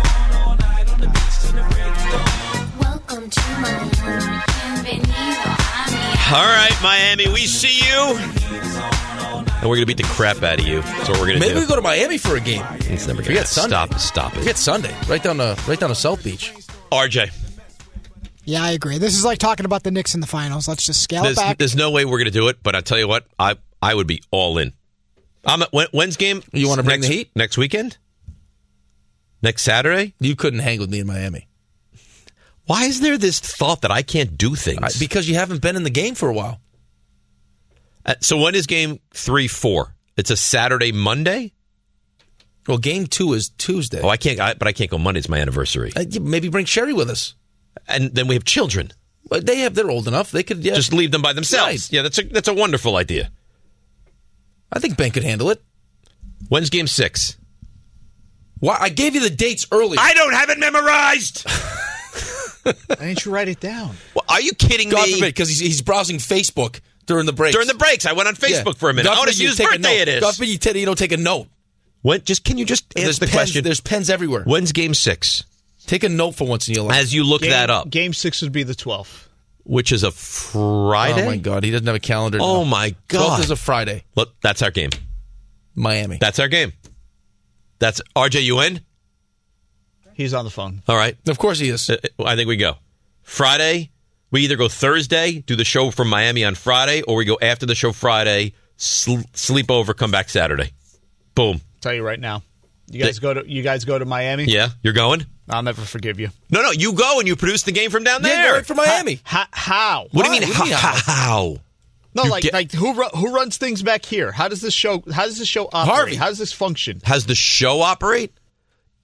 All right, Miami, we see you. And we're going to beat the crap out of you. That's what we're going to do. Maybe we go to Miami for a game. It's never going to Forget Sunday. Stop it. Forget Sunday. Right down to South Beach. RJ. Yeah, I agree. This is like talking about the Knicks in the finals. Let's just scale it back. There's no way we're going to do it, but I tell you what, I would be all in. When's game? You want to bring the heat? Next weekend? Next Saturday? You couldn't hang with me in Miami. Why is there this thought that I can't do things? Because you haven't been in the game for a while. So when is game 3-4? It's a Saturday, Monday? Well, game 2 is Tuesday. Oh, I can't go Monday. It's my anniversary. Maybe bring Sherry with us. And then we have children. But they're old enough. They could just leave them by themselves. Right. Yeah, that's a wonderful idea. I think Ben could handle it. When's game 6? Why? I gave you the dates earlier. I don't have it memorized. Why didn't you write it down? Well, are you kidding God me? forbid, because he's browsing Facebook during the breaks. During the breaks, I went on Facebook for a minute. God I want to see whose birthday it is. God forbid you don't take a note. Can you just answer the question? There's pens everywhere. When's game 6? Take a note for once in your life. As you look that up. Game 6 would be the 12th. Which is a Friday? Oh, my God. He doesn't have a calendar now. Oh, my God. 12th is a Friday. Look, that's our game. Miami. That's our game. That's RJ, you in? He's on the phone. All right. Of course he is. I think we go. Friday, we either go Thursday, do the show from Miami on Friday, or we go after the show Friday, sleep over, come back Saturday. Boom. Tell you right now. You guys go to Miami? Yeah, you're going? I'll never forgive you. No, you go and you produce the game from down there. Yeah, right from Miami. How? What do you mean how? No, like who runs things back here? How does this show operate? Harvey. How does this function? How's the show operate?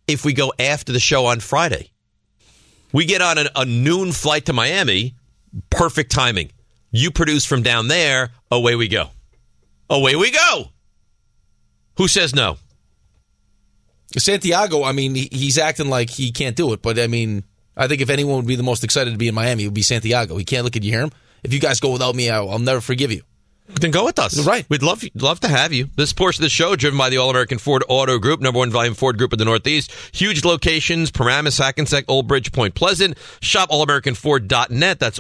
if we go after the show on Friday? We get on a noon flight to Miami. Perfect timing. You produce from down there. Away we go. Away we go. Who says no? Santiago, I mean, he's acting like he can't do it. But, I mean, I think if anyone would be the most excited to be in Miami, it would be Santiago. He can't look at you, hear him. If you guys go without me, I'll never forgive you. Then go with us. Right. We'd love to have you. This portion of the show driven by the All-American Ford Auto Group, #1 volume Ford Group of the Northeast. Huge locations, Paramus, Hackensack, Old Bridge, Point Pleasant. Shop allamericanford.net. That's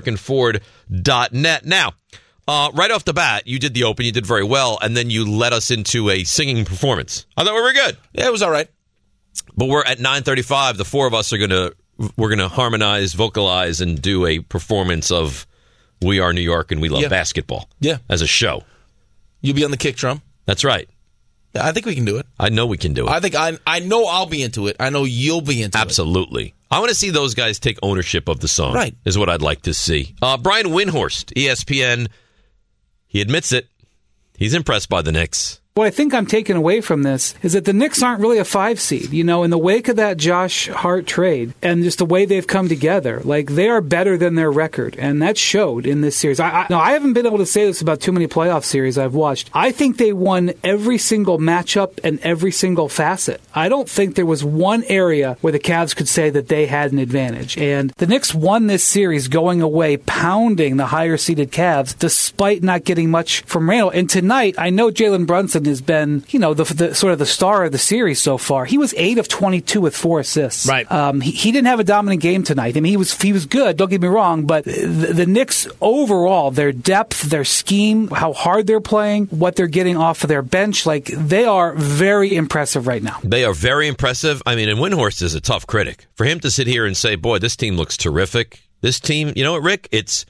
allamericanford.net. Now, right off the bat, you did the open. You did very well, and then you led us into a singing performance. I thought we were good. Yeah, it was all right. But we're at 9:35. The four of us we're gonna harmonize, vocalize, and do a performance of "We Are New York" and "We Love Basketball." Yeah, as a show. You'll be on the kick drum. That's right. Yeah, I think we can do it. I know we can do it. I think I know I'll be into it. I know you'll be into it. Absolutely. I want to see those guys take ownership of the song. Right. Is what I'd like to see. Brian Windhorst, ESPN. He admits it. He's impressed by the Knicks. What I think I'm taking away from this is that the Knicks aren't really a 5 seed. You know, in the wake of that Josh Hart trade and just the way they've come together, like they are better than their record, and that showed in this series. I haven't been able to say this about too many playoff series I've watched. I think they won every single matchup and every single facet. I don't think there was one area where the Cavs could say that they had an advantage. And the Knicks won this series going away, pounding the higher-seeded Cavs, despite not getting much from Randall. And tonight, I know Jalen Brunson has been, you know, the sort of the star of the series so far. He was 8 of 22 with 4 assists. Right. He didn't have a dominant game tonight. I mean, he was good. Don't get me wrong, but the Knicks overall, their depth, their scheme, how hard they're playing, what they're getting off of their bench, like they are very impressive right now. They are very impressive. I mean, and Windhorst is a tough critic. For him to sit here and say, "Boy, this team looks terrific." This team, you know what, Rick?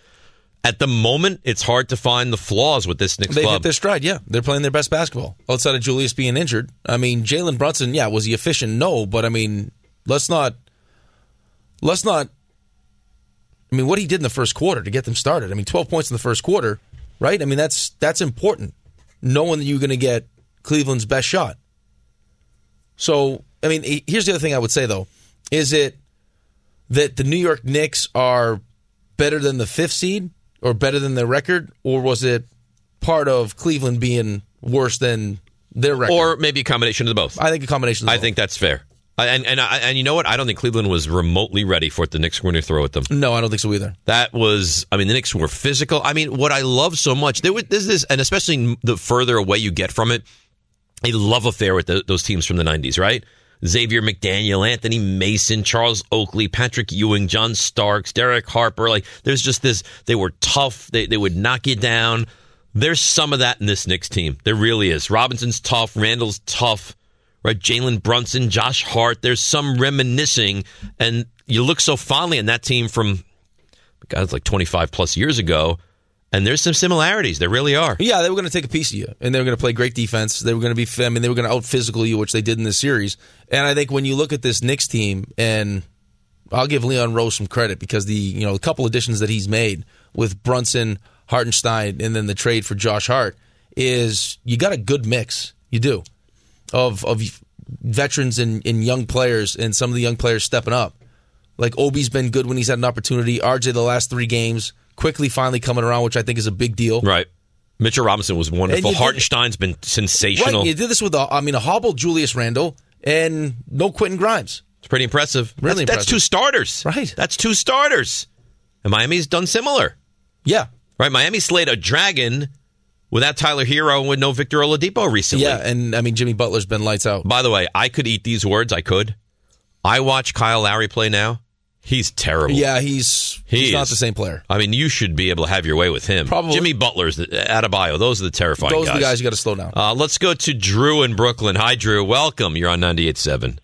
At the moment, it's hard to find the flaws with this Knicks club. They hit their stride, yeah. They're playing their best basketball outside of Julius being injured. I mean, Jalen Brunson, yeah, was he efficient? No, but I mean, let's not. I mean, what he did in the first quarter to get them started. I mean, 12 points in the first quarter, right? I mean, that's important, knowing that you're going to get Cleveland's best shot. So, I mean, here's the other thing I would say, though. Is it that the New York Knicks are better than the 5th seed? Or better than their record, or was it part of Cleveland being worse than their record? Or maybe a combination of the both. I think a combination of both. I think that's fair. And you know what? I don't think Cleveland was remotely ready for what the Knicks were going to throw at them. No, I don't think so either. That was, I mean, the Knicks were physical. I mean, what I love so much, there's this, and especially the further away you get from it, a love affair with those teams from the 90s, right? Xavier McDaniel, Anthony Mason, Charles Oakley, Patrick Ewing, John Starks, Derek Harper. Like, there's just this, they were tough. They would knock you down. There's some of that in this Knicks team. There really is. Robinson's tough. Randall's tough. Right? Jalen Brunson, Josh Hart. There's some reminiscing. And you look so fondly on that team from, God, like 25 plus years ago. And there's some similarities. There really are. Yeah, they were going to take a piece of you, and they were going to play great defense. They were going to be, they were going to out-physical you, which they did in this series. And I think when you look at this Knicks team, and I'll give Leon Rose some credit because the couple additions that he's made with Brunson, Hartenstein, and then the trade for Josh Hart is you got a good mix. You do of veterans and young players, and some of the young players stepping up. Like Obi's been good when he's had an opportunity. RJ the last 3 games. Quickly finally coming around, which I think is a big deal. Right. Mitchell Robinson was wonderful. Hartenstein's been sensational. Right, you did this with a hobbled Julius Randle and no Quentin Grimes. It's pretty impressive. Really impressive. That's 2 starters. Right. That's 2 starters. And Miami's done similar. Yeah. Right, Miami slayed a dragon without Tyler Hero and with no Victor Oladipo recently. Yeah, and I mean, Jimmy Butler's been lights out. By the way, I could eat these words. I could. I watch Kyle Lowry play now. He's terrible. Yeah, he's not the same player. I mean, you should be able to have your way with him. Probably. Jimmy Butler's Adebayo. Those are the terrifying guys. Those are the guys you got to slow down. Let's go to Drew in Brooklyn. Hi, Drew. Welcome. You're on 98.7.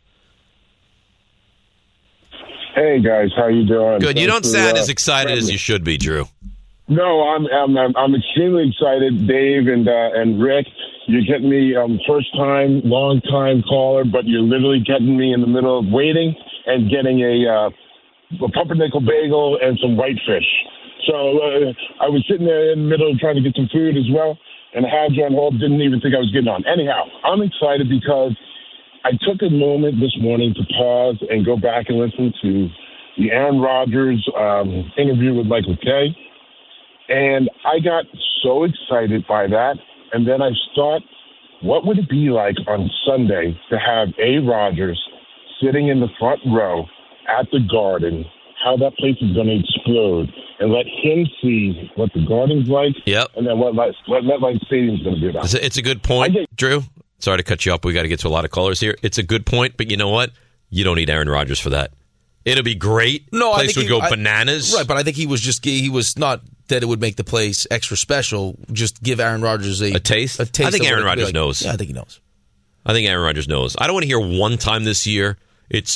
Hey, guys. How you doing? Good. You don't sound as excited as you should be, Drew. No, I'm extremely excited, Dave and Rick. You're getting me first time, long time caller, but you're literally getting me in the middle of waiting and getting a pumpernickel bagel and some whitefish. So I was sitting there in the middle trying to get some food as well, and I had you on hold, didn't even think I was getting on. Anyhow, I'm excited because I took a moment this morning to pause and go back and listen to the Aaron Rodgers interview with Michael Kay. And I got so excited by that. And then I thought, what would it be like on Sunday to have A. Rodgers sitting in the front row at the Garden, how that place is going to explode, and let him see what the Garden's like, and then what MetLife Stadium's going to be like. It's a good point, Drew. Sorry to cut you up. We got to get to a lot of callers here. It's a good point, but you know what? You don't need Aaron Rodgers for that. It'll be great. No, place would go bananas. Right, but I think he was not that it would make the place extra special. Just give Aaron Rodgers a taste. I think Aaron Rodgers knows. Yeah, I think he knows. I think Aaron Rodgers knows. I don't want to hear one time this year. It's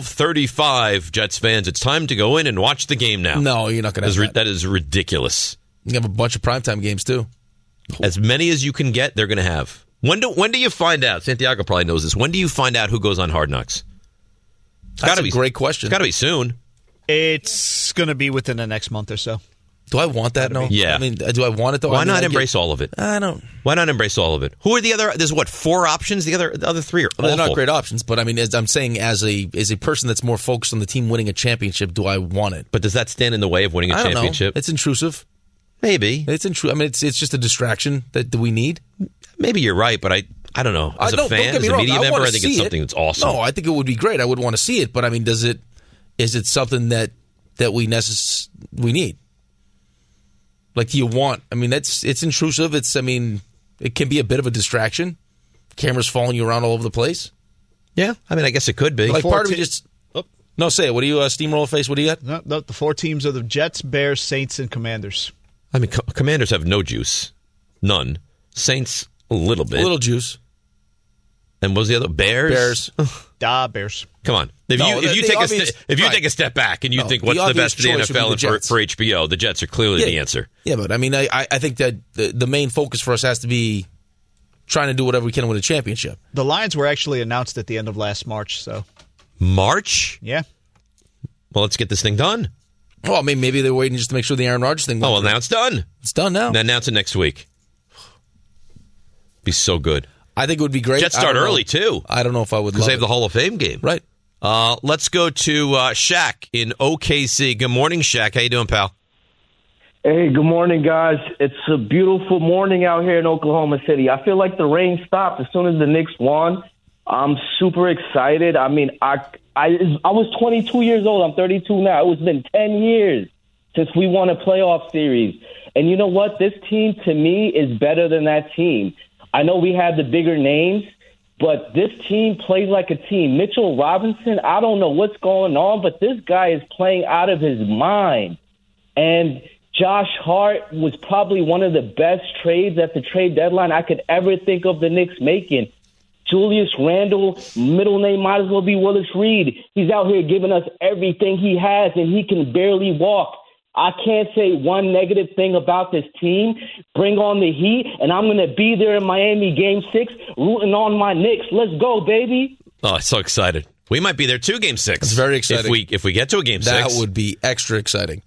12:35, Jets fans. It's time to go in and watch the game now. No, you're not going to have that. That is ridiculous. You have a bunch of primetime games, too. As many as you can get, they're going to have. When do you find out? Santiago probably knows this. When do you find out who goes on Hard Knocks? That's a great question. It's got to be soon. It's going to be within the next month or so. Do I want that? No. Yeah. I mean, do I want it though? Why not embrace all of it? I don't. Why not embrace all of it? Who are the other? There's 4 options. The other 3 are awful. They're not great options, but I mean, as I'm saying, as a person that's more focused on the team winning a championship, do I want it? But does that stand in the way of winning a championship? It's intrusive. Maybe it's intrusive. I mean, it's just a distraction that we need. Maybe you're right, but I don't know. As a fan, as a media member, I think it's something that's awesome. No, I think it would be great. I would want to see it, but I mean, is it something that we need? Like, do you want? I mean, it's intrusive. It can be a bit of a distraction. Cameras following you around all over the place. Yeah, I mean, I guess it could be. Like part of it just. No, say it. What do you steamroller face? What do you got? No, the 4 teams are the Jets, Bears, Saints, and Commanders. I mean, Commanders have no juice, none. Saints a little bit, a little juice. And what was the other? Bears. Bears. Come on. If you take a step back and you think what's the best for the NFL and for HBO, the Jets are clearly the answer. Yeah, but I mean, I think that the main focus for us has to be trying to do whatever we can to win a championship. The Lions were actually announced at the end of last March. So March? Yeah. Well, let's get this thing done. Well, I mean, maybe they're waiting just to make sure the Aaron Rodgers thing. Oh, well, now it's done. It's done now. And announce it next week. Be so good. I think it would be great. Jets start early, too. I don't know if I would love it. Because they have the Hall of Fame game. Right. Let's go to Shaq in OKC. Good morning, Shaq. How you doing, pal? Hey, good morning, guys. It's a beautiful morning out here in Oklahoma City. I feel like the rain stopped as soon as the Knicks won. I'm super excited. I mean, I was 22 years old. I'm 32 now. It's been 10 years since we won a playoff series. And you know what? This team, to me, is better than that team. I know we have the bigger names, but this team plays like a team. Mitchell Robinson, I don't know what's going on, but this guy is playing out of his mind. And Josh Hart was probably one of the best trades at the trade deadline I could ever think of the Knicks making. Julius Randle, middle name might as well be Willis Reed. He's out here giving us everything he has, and he can barely walk. I can't say one negative thing about this team. Bring on the Heat, and I'm going to be there in Miami Game 6 rooting on my Knicks. Let's go, baby. Oh, I'm so excited. We might be there too, Game 6. It's very exciting. If we get to a Game 6. That would be extra exciting.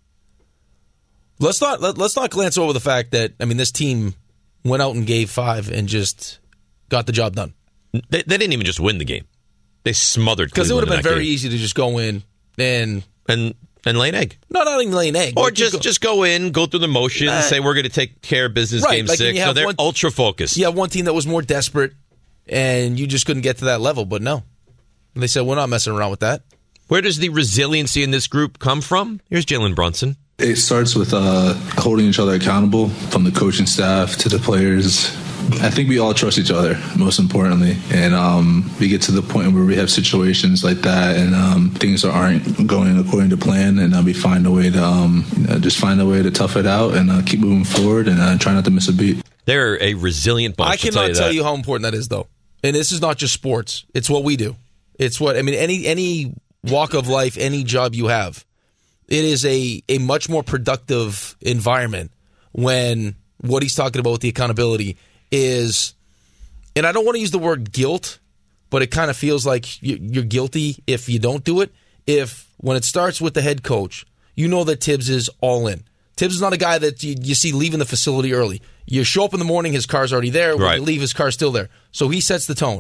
Let's not glance over the fact that, I mean, this team went out in Game 5 and just got the job done. They didn't even just win the game. They smothered Cleveland. Because it would have been very easy to just go in and lay an egg. No, not even lay an egg. Or just go in, go through the motions, say we're going to take care of business Game 6. So they're ultra focused. You have one team that was more desperate, and you just couldn't get to that level. But no. They said, we're not messing around with that. Where does the resiliency in this group come from? Here's Jalen Brunson. It starts with holding each other accountable, from the coaching staff to the players. I think we all trust each other, most importantly. And we get to the point where we have situations like that and things aren't going according to plan, and we find a way to just find a way to tough it out and keep moving forward and try not to miss a beat. They're a resilient bunch. I cannot tell you how important that is, though. And this is not just sports. It's what we do. It's what, I mean, any walk of life, any job you have, it is a much more productive environment when what he's talking about with the accountability is, and I don't want to use the word guilt, but it kind of feels like you're guilty if you don't do it. If when it starts with the head coach, you know that Tibbs is all in. Tibbs is not a guy that you see leaving the facility early. You show up in the morning, his car's already there. When you leave, his car's still there. So he sets the tone.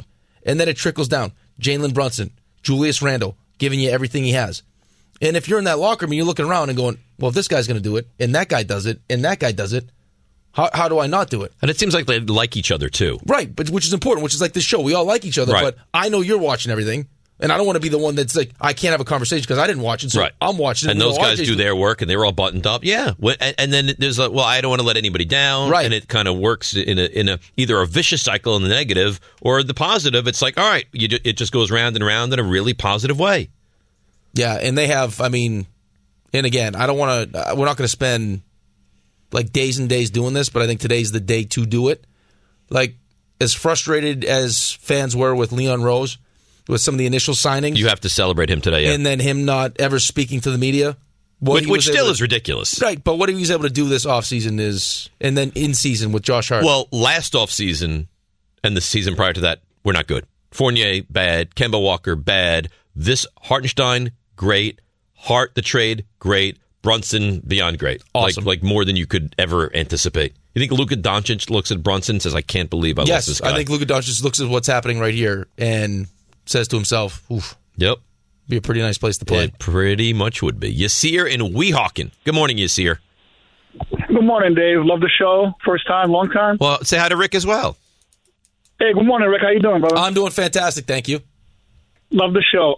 And then it trickles down. Jalen Brunson, Julius Randle, giving you everything he has. And if you're in that locker room, you're looking around and going, well, if this guy's going to do it, and that guy does it, and that guy does it, how do I not do it? And it seems like they like each other, too. Right, but which is important, which is like this show. We all like each other, Right. but I know you're watching everything, and I don't want to be the one that's like, I can't have a conversation because I didn't watch it, so Right. I'm watching it. And those guys do their work, and they were all buttoned up. Yeah. And then there's like, well, I don't want to let anybody down. Right. And it kind of works in a either a vicious cycle in the negative or the positive. It's like, all right, it just goes round and round in a really positive way. Yeah, and they have, I mean, and again, I don't want to, we're not going to spend like days and days doing this, but I think today's the day to do it. Like, as frustrated as fans were with Leon Rose, with some of the initial signings. You have to celebrate him today, yeah. And then him not ever speaking to the media. Which still is ridiculous. Right, but what he was able to do this offseason is, and then in season with Josh Hart. Well, last offseason and the season prior to that, we're not good. Fournier, bad. Kemba Walker, bad. This Hartenstein, great. Hart, the trade, great. Brunson, beyond great. Awesome. Like more than you could ever anticipate. You think Luka Doncic looks at Brunson and says, I can't believe I lost this guy? I think Luka Doncic looks at what's happening right here and says to himself, oof. Yep. Be a pretty nice place to play. It pretty much would be. Yasir in Weehawken. Good morning, Yasir. Good morning, Dave. Love the show. First time, long time. Well, say hi to Rick as well. Hey, good morning, Rick. How you doing, brother? I'm doing fantastic, thank you. Love the show.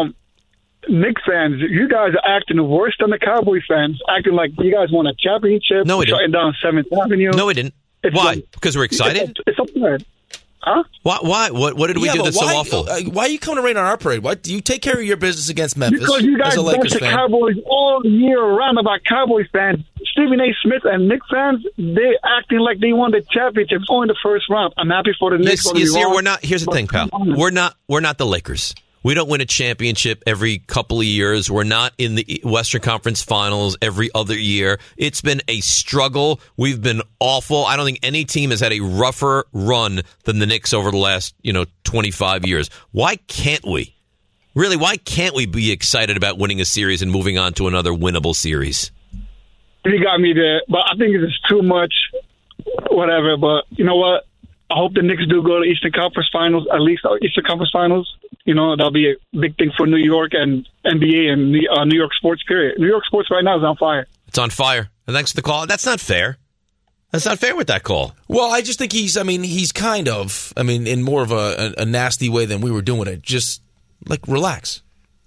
Knicks fans, you guys are acting worse than the Cowboys fans, acting like you guys won a championship. No, we didn't. Shutting down 7th Avenue. No, we didn't. Why? Because we're excited? It's absurd. Huh? Why? What did we do that's so awful? Why are you coming to rain on our parade? Why do you take care of your business against Memphis? Because you guys as a bash Lakers the fan? Cowboys all year round about Cowboys fans. Stephen A. Smith and Knicks fans, they acting like they won the championship only in the first round. I'm happy for the Knicks. We're not. Here's the thing, pal. We're not the Lakers. We don't win a championship every couple of years. We're not in the Western Conference Finals every other year. It's been a struggle. We've been awful. I don't think any team has had a rougher run than the Knicks over the last, 25 years. Why can't we? Really, why can't we be excited about winning a series and moving on to another winnable series? You got me there, but I think it's too much, whatever. But you know what? I hope the Knicks do go to Eastern Conference Finals, at least Eastern Conference Finals. That'll be a big thing for New York and NBA and New York sports, period. New York sports right now is on fire. It's on fire. And thanks for the call. That's not fair. That's not fair with that call. Well, I just think he's kind of, in more of a nasty way than we were doing it. Just, relax.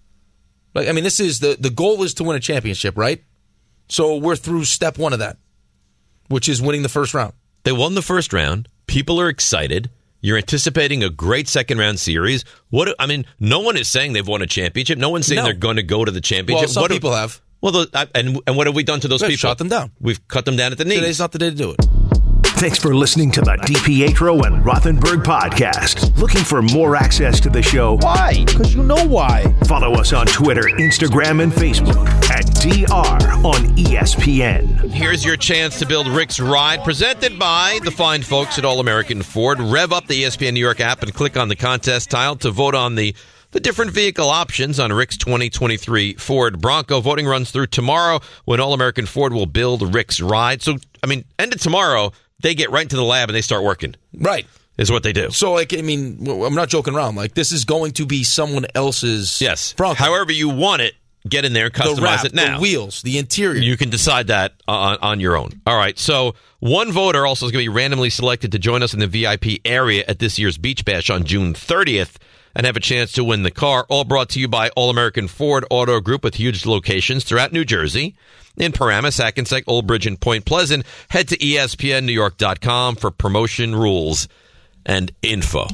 This is, the goal is to win a championship, right? So we're through step one of that, which is winning the first round. They won the first round. People are excited. You're anticipating a great second-round series. No one is saying they've won a championship. No one's saying they're going to go to the championship. Well, some people have. Well, and what have we done to those people? Shut them down. We've cut them down at the knees. Today's not the day to do it. Thanks for listening to the DiPietro and Rothenberg podcast. Looking for more access to the show? Why? Because you know why. Follow us on Twitter, Instagram, and Facebook at DR on ESPN. Here's your chance to build Rick's Ride, presented by the fine folks at All American Ford. Rev up the ESPN New York app and click on the contest tile to vote on the different vehicle options on Rick's 2023 Ford Bronco. Voting runs through tomorrow when All American Ford will build Rick's Ride. So, end of tomorrow, they get right into the lab and they start working. Right. Is what they do. So, I'm not joking around. This is going to be someone else's Bronco. However you want it, get in there and customize it now. The wheels, the interior. You can decide that on your own. All right. So, one voter also is going to be randomly selected to join us in the VIP area at this year's Beach Bash on June 30th. And have a chance to win the car. All brought to you by All American Ford Auto Group with huge locations throughout New Jersey, in Paramus, Hackensack, Old Bridge, and Point Pleasant. Head to ESPNNewYork.com for promotion rules and info.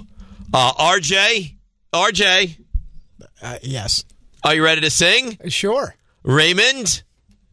RJ? Yes. Are you ready to sing? Sure. Raymond?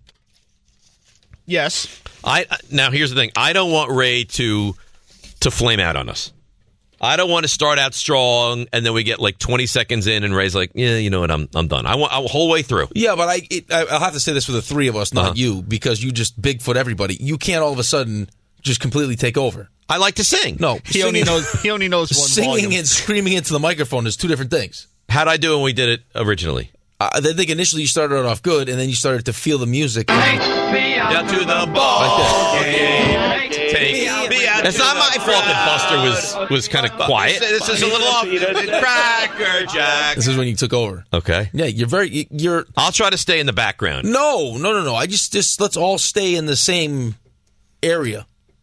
Yes. Now, here's the thing. I don't want Ray to flame out on us. I don't want to start out strong and then we get 20 seconds in and Ray's like, yeah, you know what, I'm done. I want a whole way through. Yeah, but I'll have to say this for the three of us, not you, because you just Bigfoot everybody. You can't all of a sudden just completely take over. I like to sing. No, he only knows one singing volume. and screaming into the microphone is two different things. How'd I do when we did it originally? I think initially you started it off good, and then you started to feel the music. Take me down to the ball game. Take me out. It's not my fault that Buster was kind of quiet. This is a little off. Cracker Jack. This is when you took over. Okay. Yeah, you're. I'll try to stay in the background. No. I just let's all stay in the same area.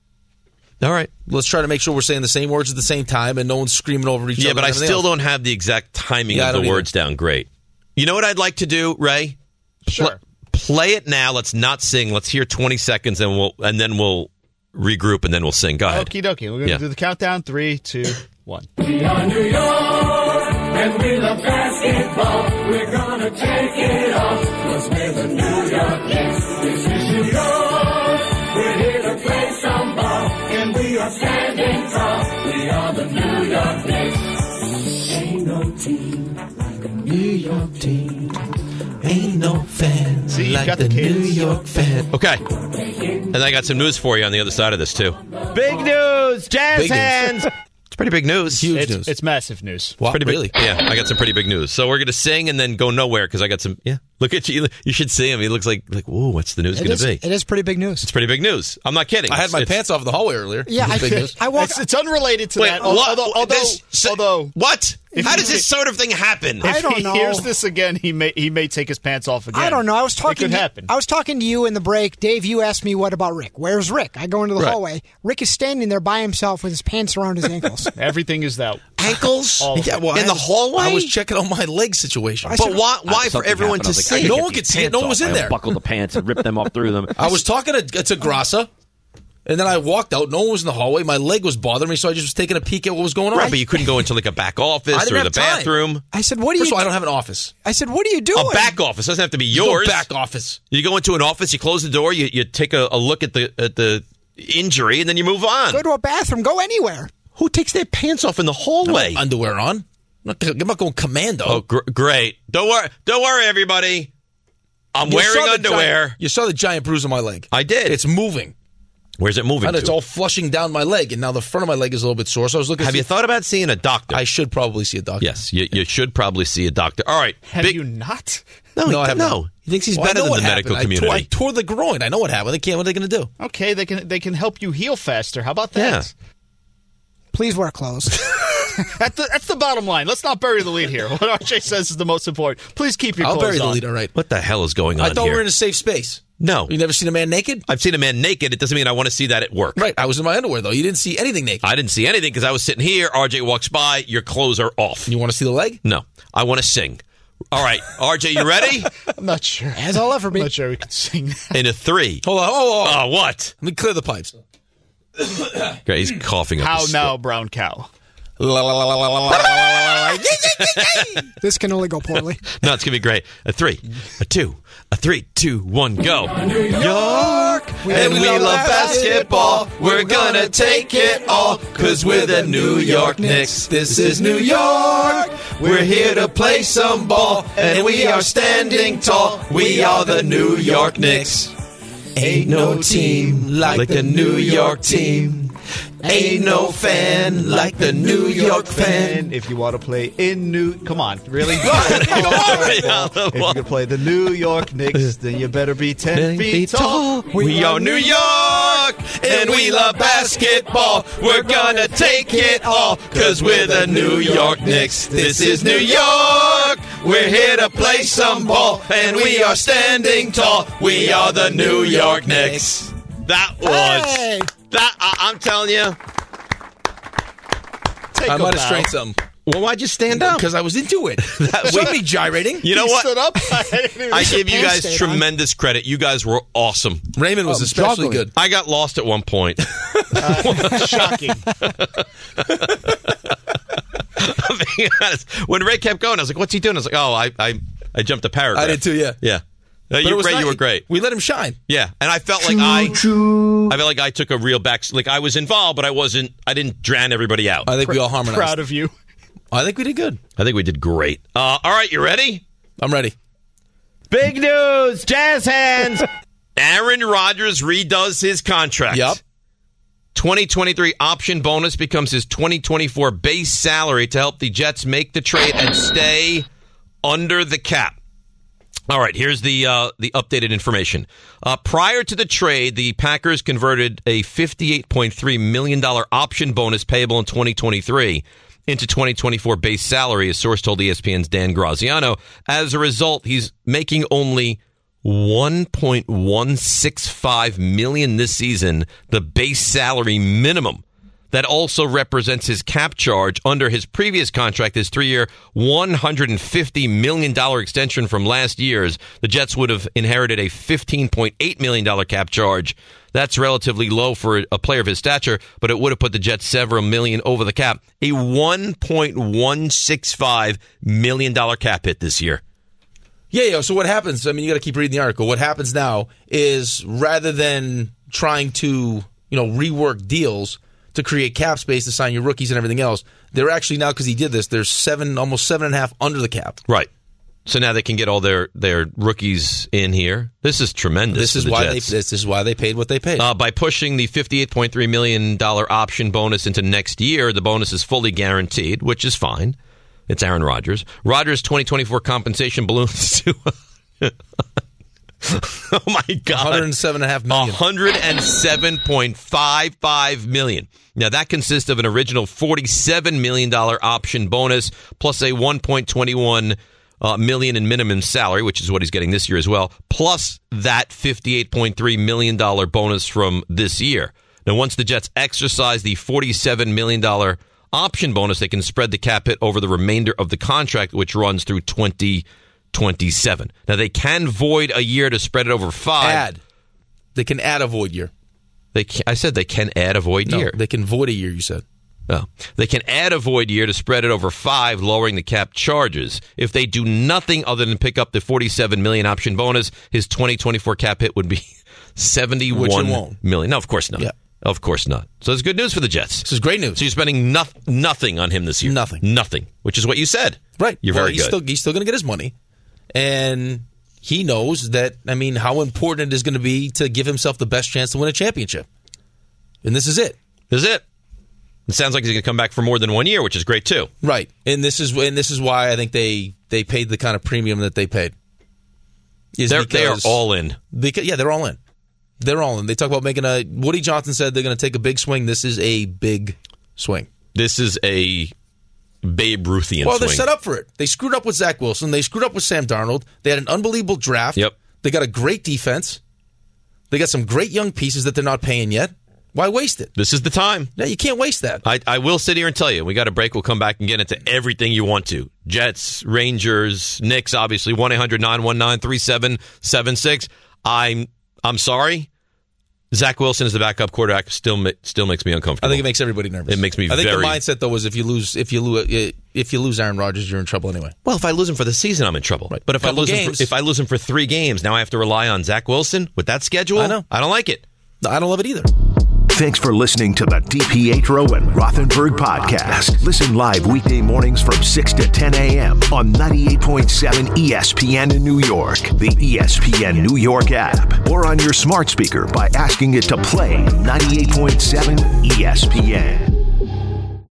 All right. Let's try to make sure we're saying the same words at the same time and no one's screaming over each other. Yeah, but I still don't have the exact timing of the words down great. You know what I'd like to do, Ray? Sure. Play it now. Let's not sing. Let's hear 20 seconds, and then we'll regroup, and then we'll sing. Go ahead. Okie dokie. We're going to do the countdown. 3, 2, 1. We are New York, and we love basketball. We're going to take it off, because we're the New York Knicks. This is New York. We're here to play some ball, and we are standing tall. We are the New York Knicks. Ain't no team like the New York team. Ain't no fans like the New York fan. Okay. And I got some news for you on the other side of this, too. Big news! Jazz hands! It's pretty big news. Huge news. It's massive news. Wow, pretty really? Big, yeah, I got some pretty big news. So we're going to sing and then go nowhere because I got some, Look at you. You should see him. He looks like whoa, what's the news going to be? It is pretty big news. It's pretty big news. I'm not kidding. I had my pants off in the hallway earlier. Yeah, It's unrelated to that. Although what? How does this sort of thing happen? I don't know. If he hears this again, he may take his pants off again. I don't know. It could happen. I was talking to you in the break. Dave, you asked me, what about Rick? Where's Rick? I go into the hallway. Rick is standing there by himself with his pants around his ankles. Everything is out. Ankles? Yeah, well, in the hallway? I was checking on my leg situation. But why for everyone to see? No one could see it. No one was in there. Buckle the pants and rip them up through them. I was talking to Grassa, and then I walked out. No one was in the hallway. My leg was bothering me, so I just was taking a peek at what was going on. Right, but you couldn't go into like a back office or the bathroom. I said, "What do you?" First of all, I don't have an office. I said, "What are you doing?" A back office doesn't have to be yours. No back office. You go into an office, you close the door, you take a look at the injury, and then you move on. Go to a bathroom. Go anywhere. Who takes their pants off in the hallway? No underwear on. I'm not going commando. Oh, great! Don't worry, everybody. I'm wearing underwear. You saw the giant bruise on my leg. I did. It's moving. Where's it moving and to? It's all flushing down my leg, and now the front of my leg is a little bit sore. So I was looking. Have you thought about seeing a doctor? I should probably see a doctor. Yes, you should probably see a doctor. All right. Have you not? No, I have not. He thinks he's better than the medical community. I tore the groin. I know what happened. What are they going to do? Okay, they can help you heal faster. How about that? Yeah. Please wear clothes. That's the bottom line. Let's not bury the lead here. What RJ says is the most important. Please keep your clothes on. I'll bury the lead, all right. What the hell is going on here? I thought we were in a safe space. No. You never seen a man naked? I've seen a man naked. It doesn't mean I want to see that at work. Right. I was in my underwear, though. You didn't see anything naked. I didn't see anything because I was sitting here. RJ walks by. Your clothes are off. You want to see the leg? No. I want to sing. All right. RJ, you ready? I'm not sure. As I'll ever be. I'm not sure we can sing that. In a 3. Hold on. Oh, what? Let me clear the pipes. Okay, he's coughing up. How now, brown cow? This can only go poorly. No, it's going to be great. A 3, a 2, a 3, 2, 1, go. New York, and we love basketball. We're going to take it all, because we're the New York Knicks. This is New York. We're here to play some ball, and we are standing tall. We are the New York Knicks. Ain't no team like the New York team. Ain't no fan like the New York fan. If you want to play in come on, really? If you can play the New York Knicks, then you better be 10 feet tall. We are New York, and we love basketball. We're gonna take it all, because we're the New York Knicks. This is New York. We're here to play some ball, and we are standing tall. We are the New York Knicks. That was... I'm telling you. I might have strained something. Well, why'd you stand up? Because I was into it. Showed me gyrating. You know what? Stood up. I give you guys tremendous credit. You guys were awesome. Raymond was especially good. I got lost at one point. Shocking. I'm being honest. When Ray kept going, I was like, what's he doing? I was like, oh, I jumped a paragraph. I did too, yeah. Yeah. Ray, you were great. We let him shine. Yeah, and I felt like I felt like I took a real like I was involved, but I didn't drown everybody out. I think we all harmonized. Proud of you. I think we did good. I think we did great. All right, you ready? I'm ready. Big news, Jazz hands. Aaron Rodgers redoes his contract. Yep. 2023 option bonus becomes his 2024 base salary to help the Jets make the trade and stay under the cap. All right, here's the updated information. Prior to the trade, the Packers converted a $58.3 million option bonus payable in 2023 into 2024 base salary, a source told ESPN's Dan Graziano. As a result, he's making only $1.165 million this season, the base salary minimum. That also represents his cap charge under his previous contract, his 3-year, $150 million extension from last year's. The Jets would have inherited a $15.8 million cap charge. That's relatively low for a player of his stature, but it would have put the Jets several million over the cap. A $1.165 million cap hit this year. Yeah, so what happens, I mean, you got to keep reading the article. What happens now is rather than trying to, rework deals to create cap space to sign your rookies and everything else, they're actually now, because he did this, they're almost 7.5 under the cap. Right. So now they can get all their rookies in here. This is tremendous. This is why they paid what they paid. By pushing the $58.3 million option bonus into next year, the bonus is fully guaranteed, which is fine. It's Aaron Rodgers. Rodgers' 2024 compensation balloons to... oh, my God. $107.5 million. $107.55 million. Now, that consists of an original $47 million option bonus plus a $1.21 million in minimum salary, which is what he's getting this year as well, plus that $58.3 million bonus from this year. Now, once the Jets exercise the $47 million option bonus, they can spread the cap hit over the remainder of the contract, which runs through 2027. Now, they can void a year to spread it over 5. They can add a void year. I said they can add a void year. They can void a year, you said. Oh. They can add a void year to spread it over 5, lowering the cap charges. If they do nothing other than pick up the $47 million option bonus, his 2024 cap hit would be $71 million. No, of course not. Yeah. Of course not. So it's good news for the Jets. This is great news. So you're spending nothing on him this year. Nothing, which is what you said. Right. You're very good. He's still going to get his money. And he knows that, how important it is going to be to give himself the best chance to win a championship. And this is it. This is it. It sounds like he's going to come back for more than 1 year, which is great too. Right. And this is why I think they paid the kind of premium that they paid. They are all in. They're all in. They're all in. They talk about making Woody Johnson said they're going to take a big swing. This is a big swing. This is a Babe Ruthian swing. Well, they're set up for it. They screwed up with Zach Wilson. They screwed up with Sam Darnold. They had an unbelievable draft. Yep. They got a great defense. They got some great young pieces that they're not paying yet. Why waste it? This is the time. No, you can't waste that. I will sit here and tell you. We got a break. We'll come back and get into everything you want to. Jets, Rangers, Knicks, obviously. 1-800-919-3776. I'm sorry. Zach Wilson is the backup quarterback. Still makes me uncomfortable. I think it makes everybody nervous. It makes me I think the mindset, though, is if you lose Aaron Rodgers, you're in trouble anyway. Well, if I lose him for the season, I'm in trouble. Right. But if I lose him for 3 games, now I have to rely on Zach Wilson with that schedule? I know. I don't like it. No, I don't love it either. Thanks for listening to the DiPietro and Rothenberg podcast. Listen live weekday mornings from 6 to 10 a.m. on 98.7 ESPN in New York, the ESPN New York app, or on your smart speaker by asking it to play 98.7 ESPN.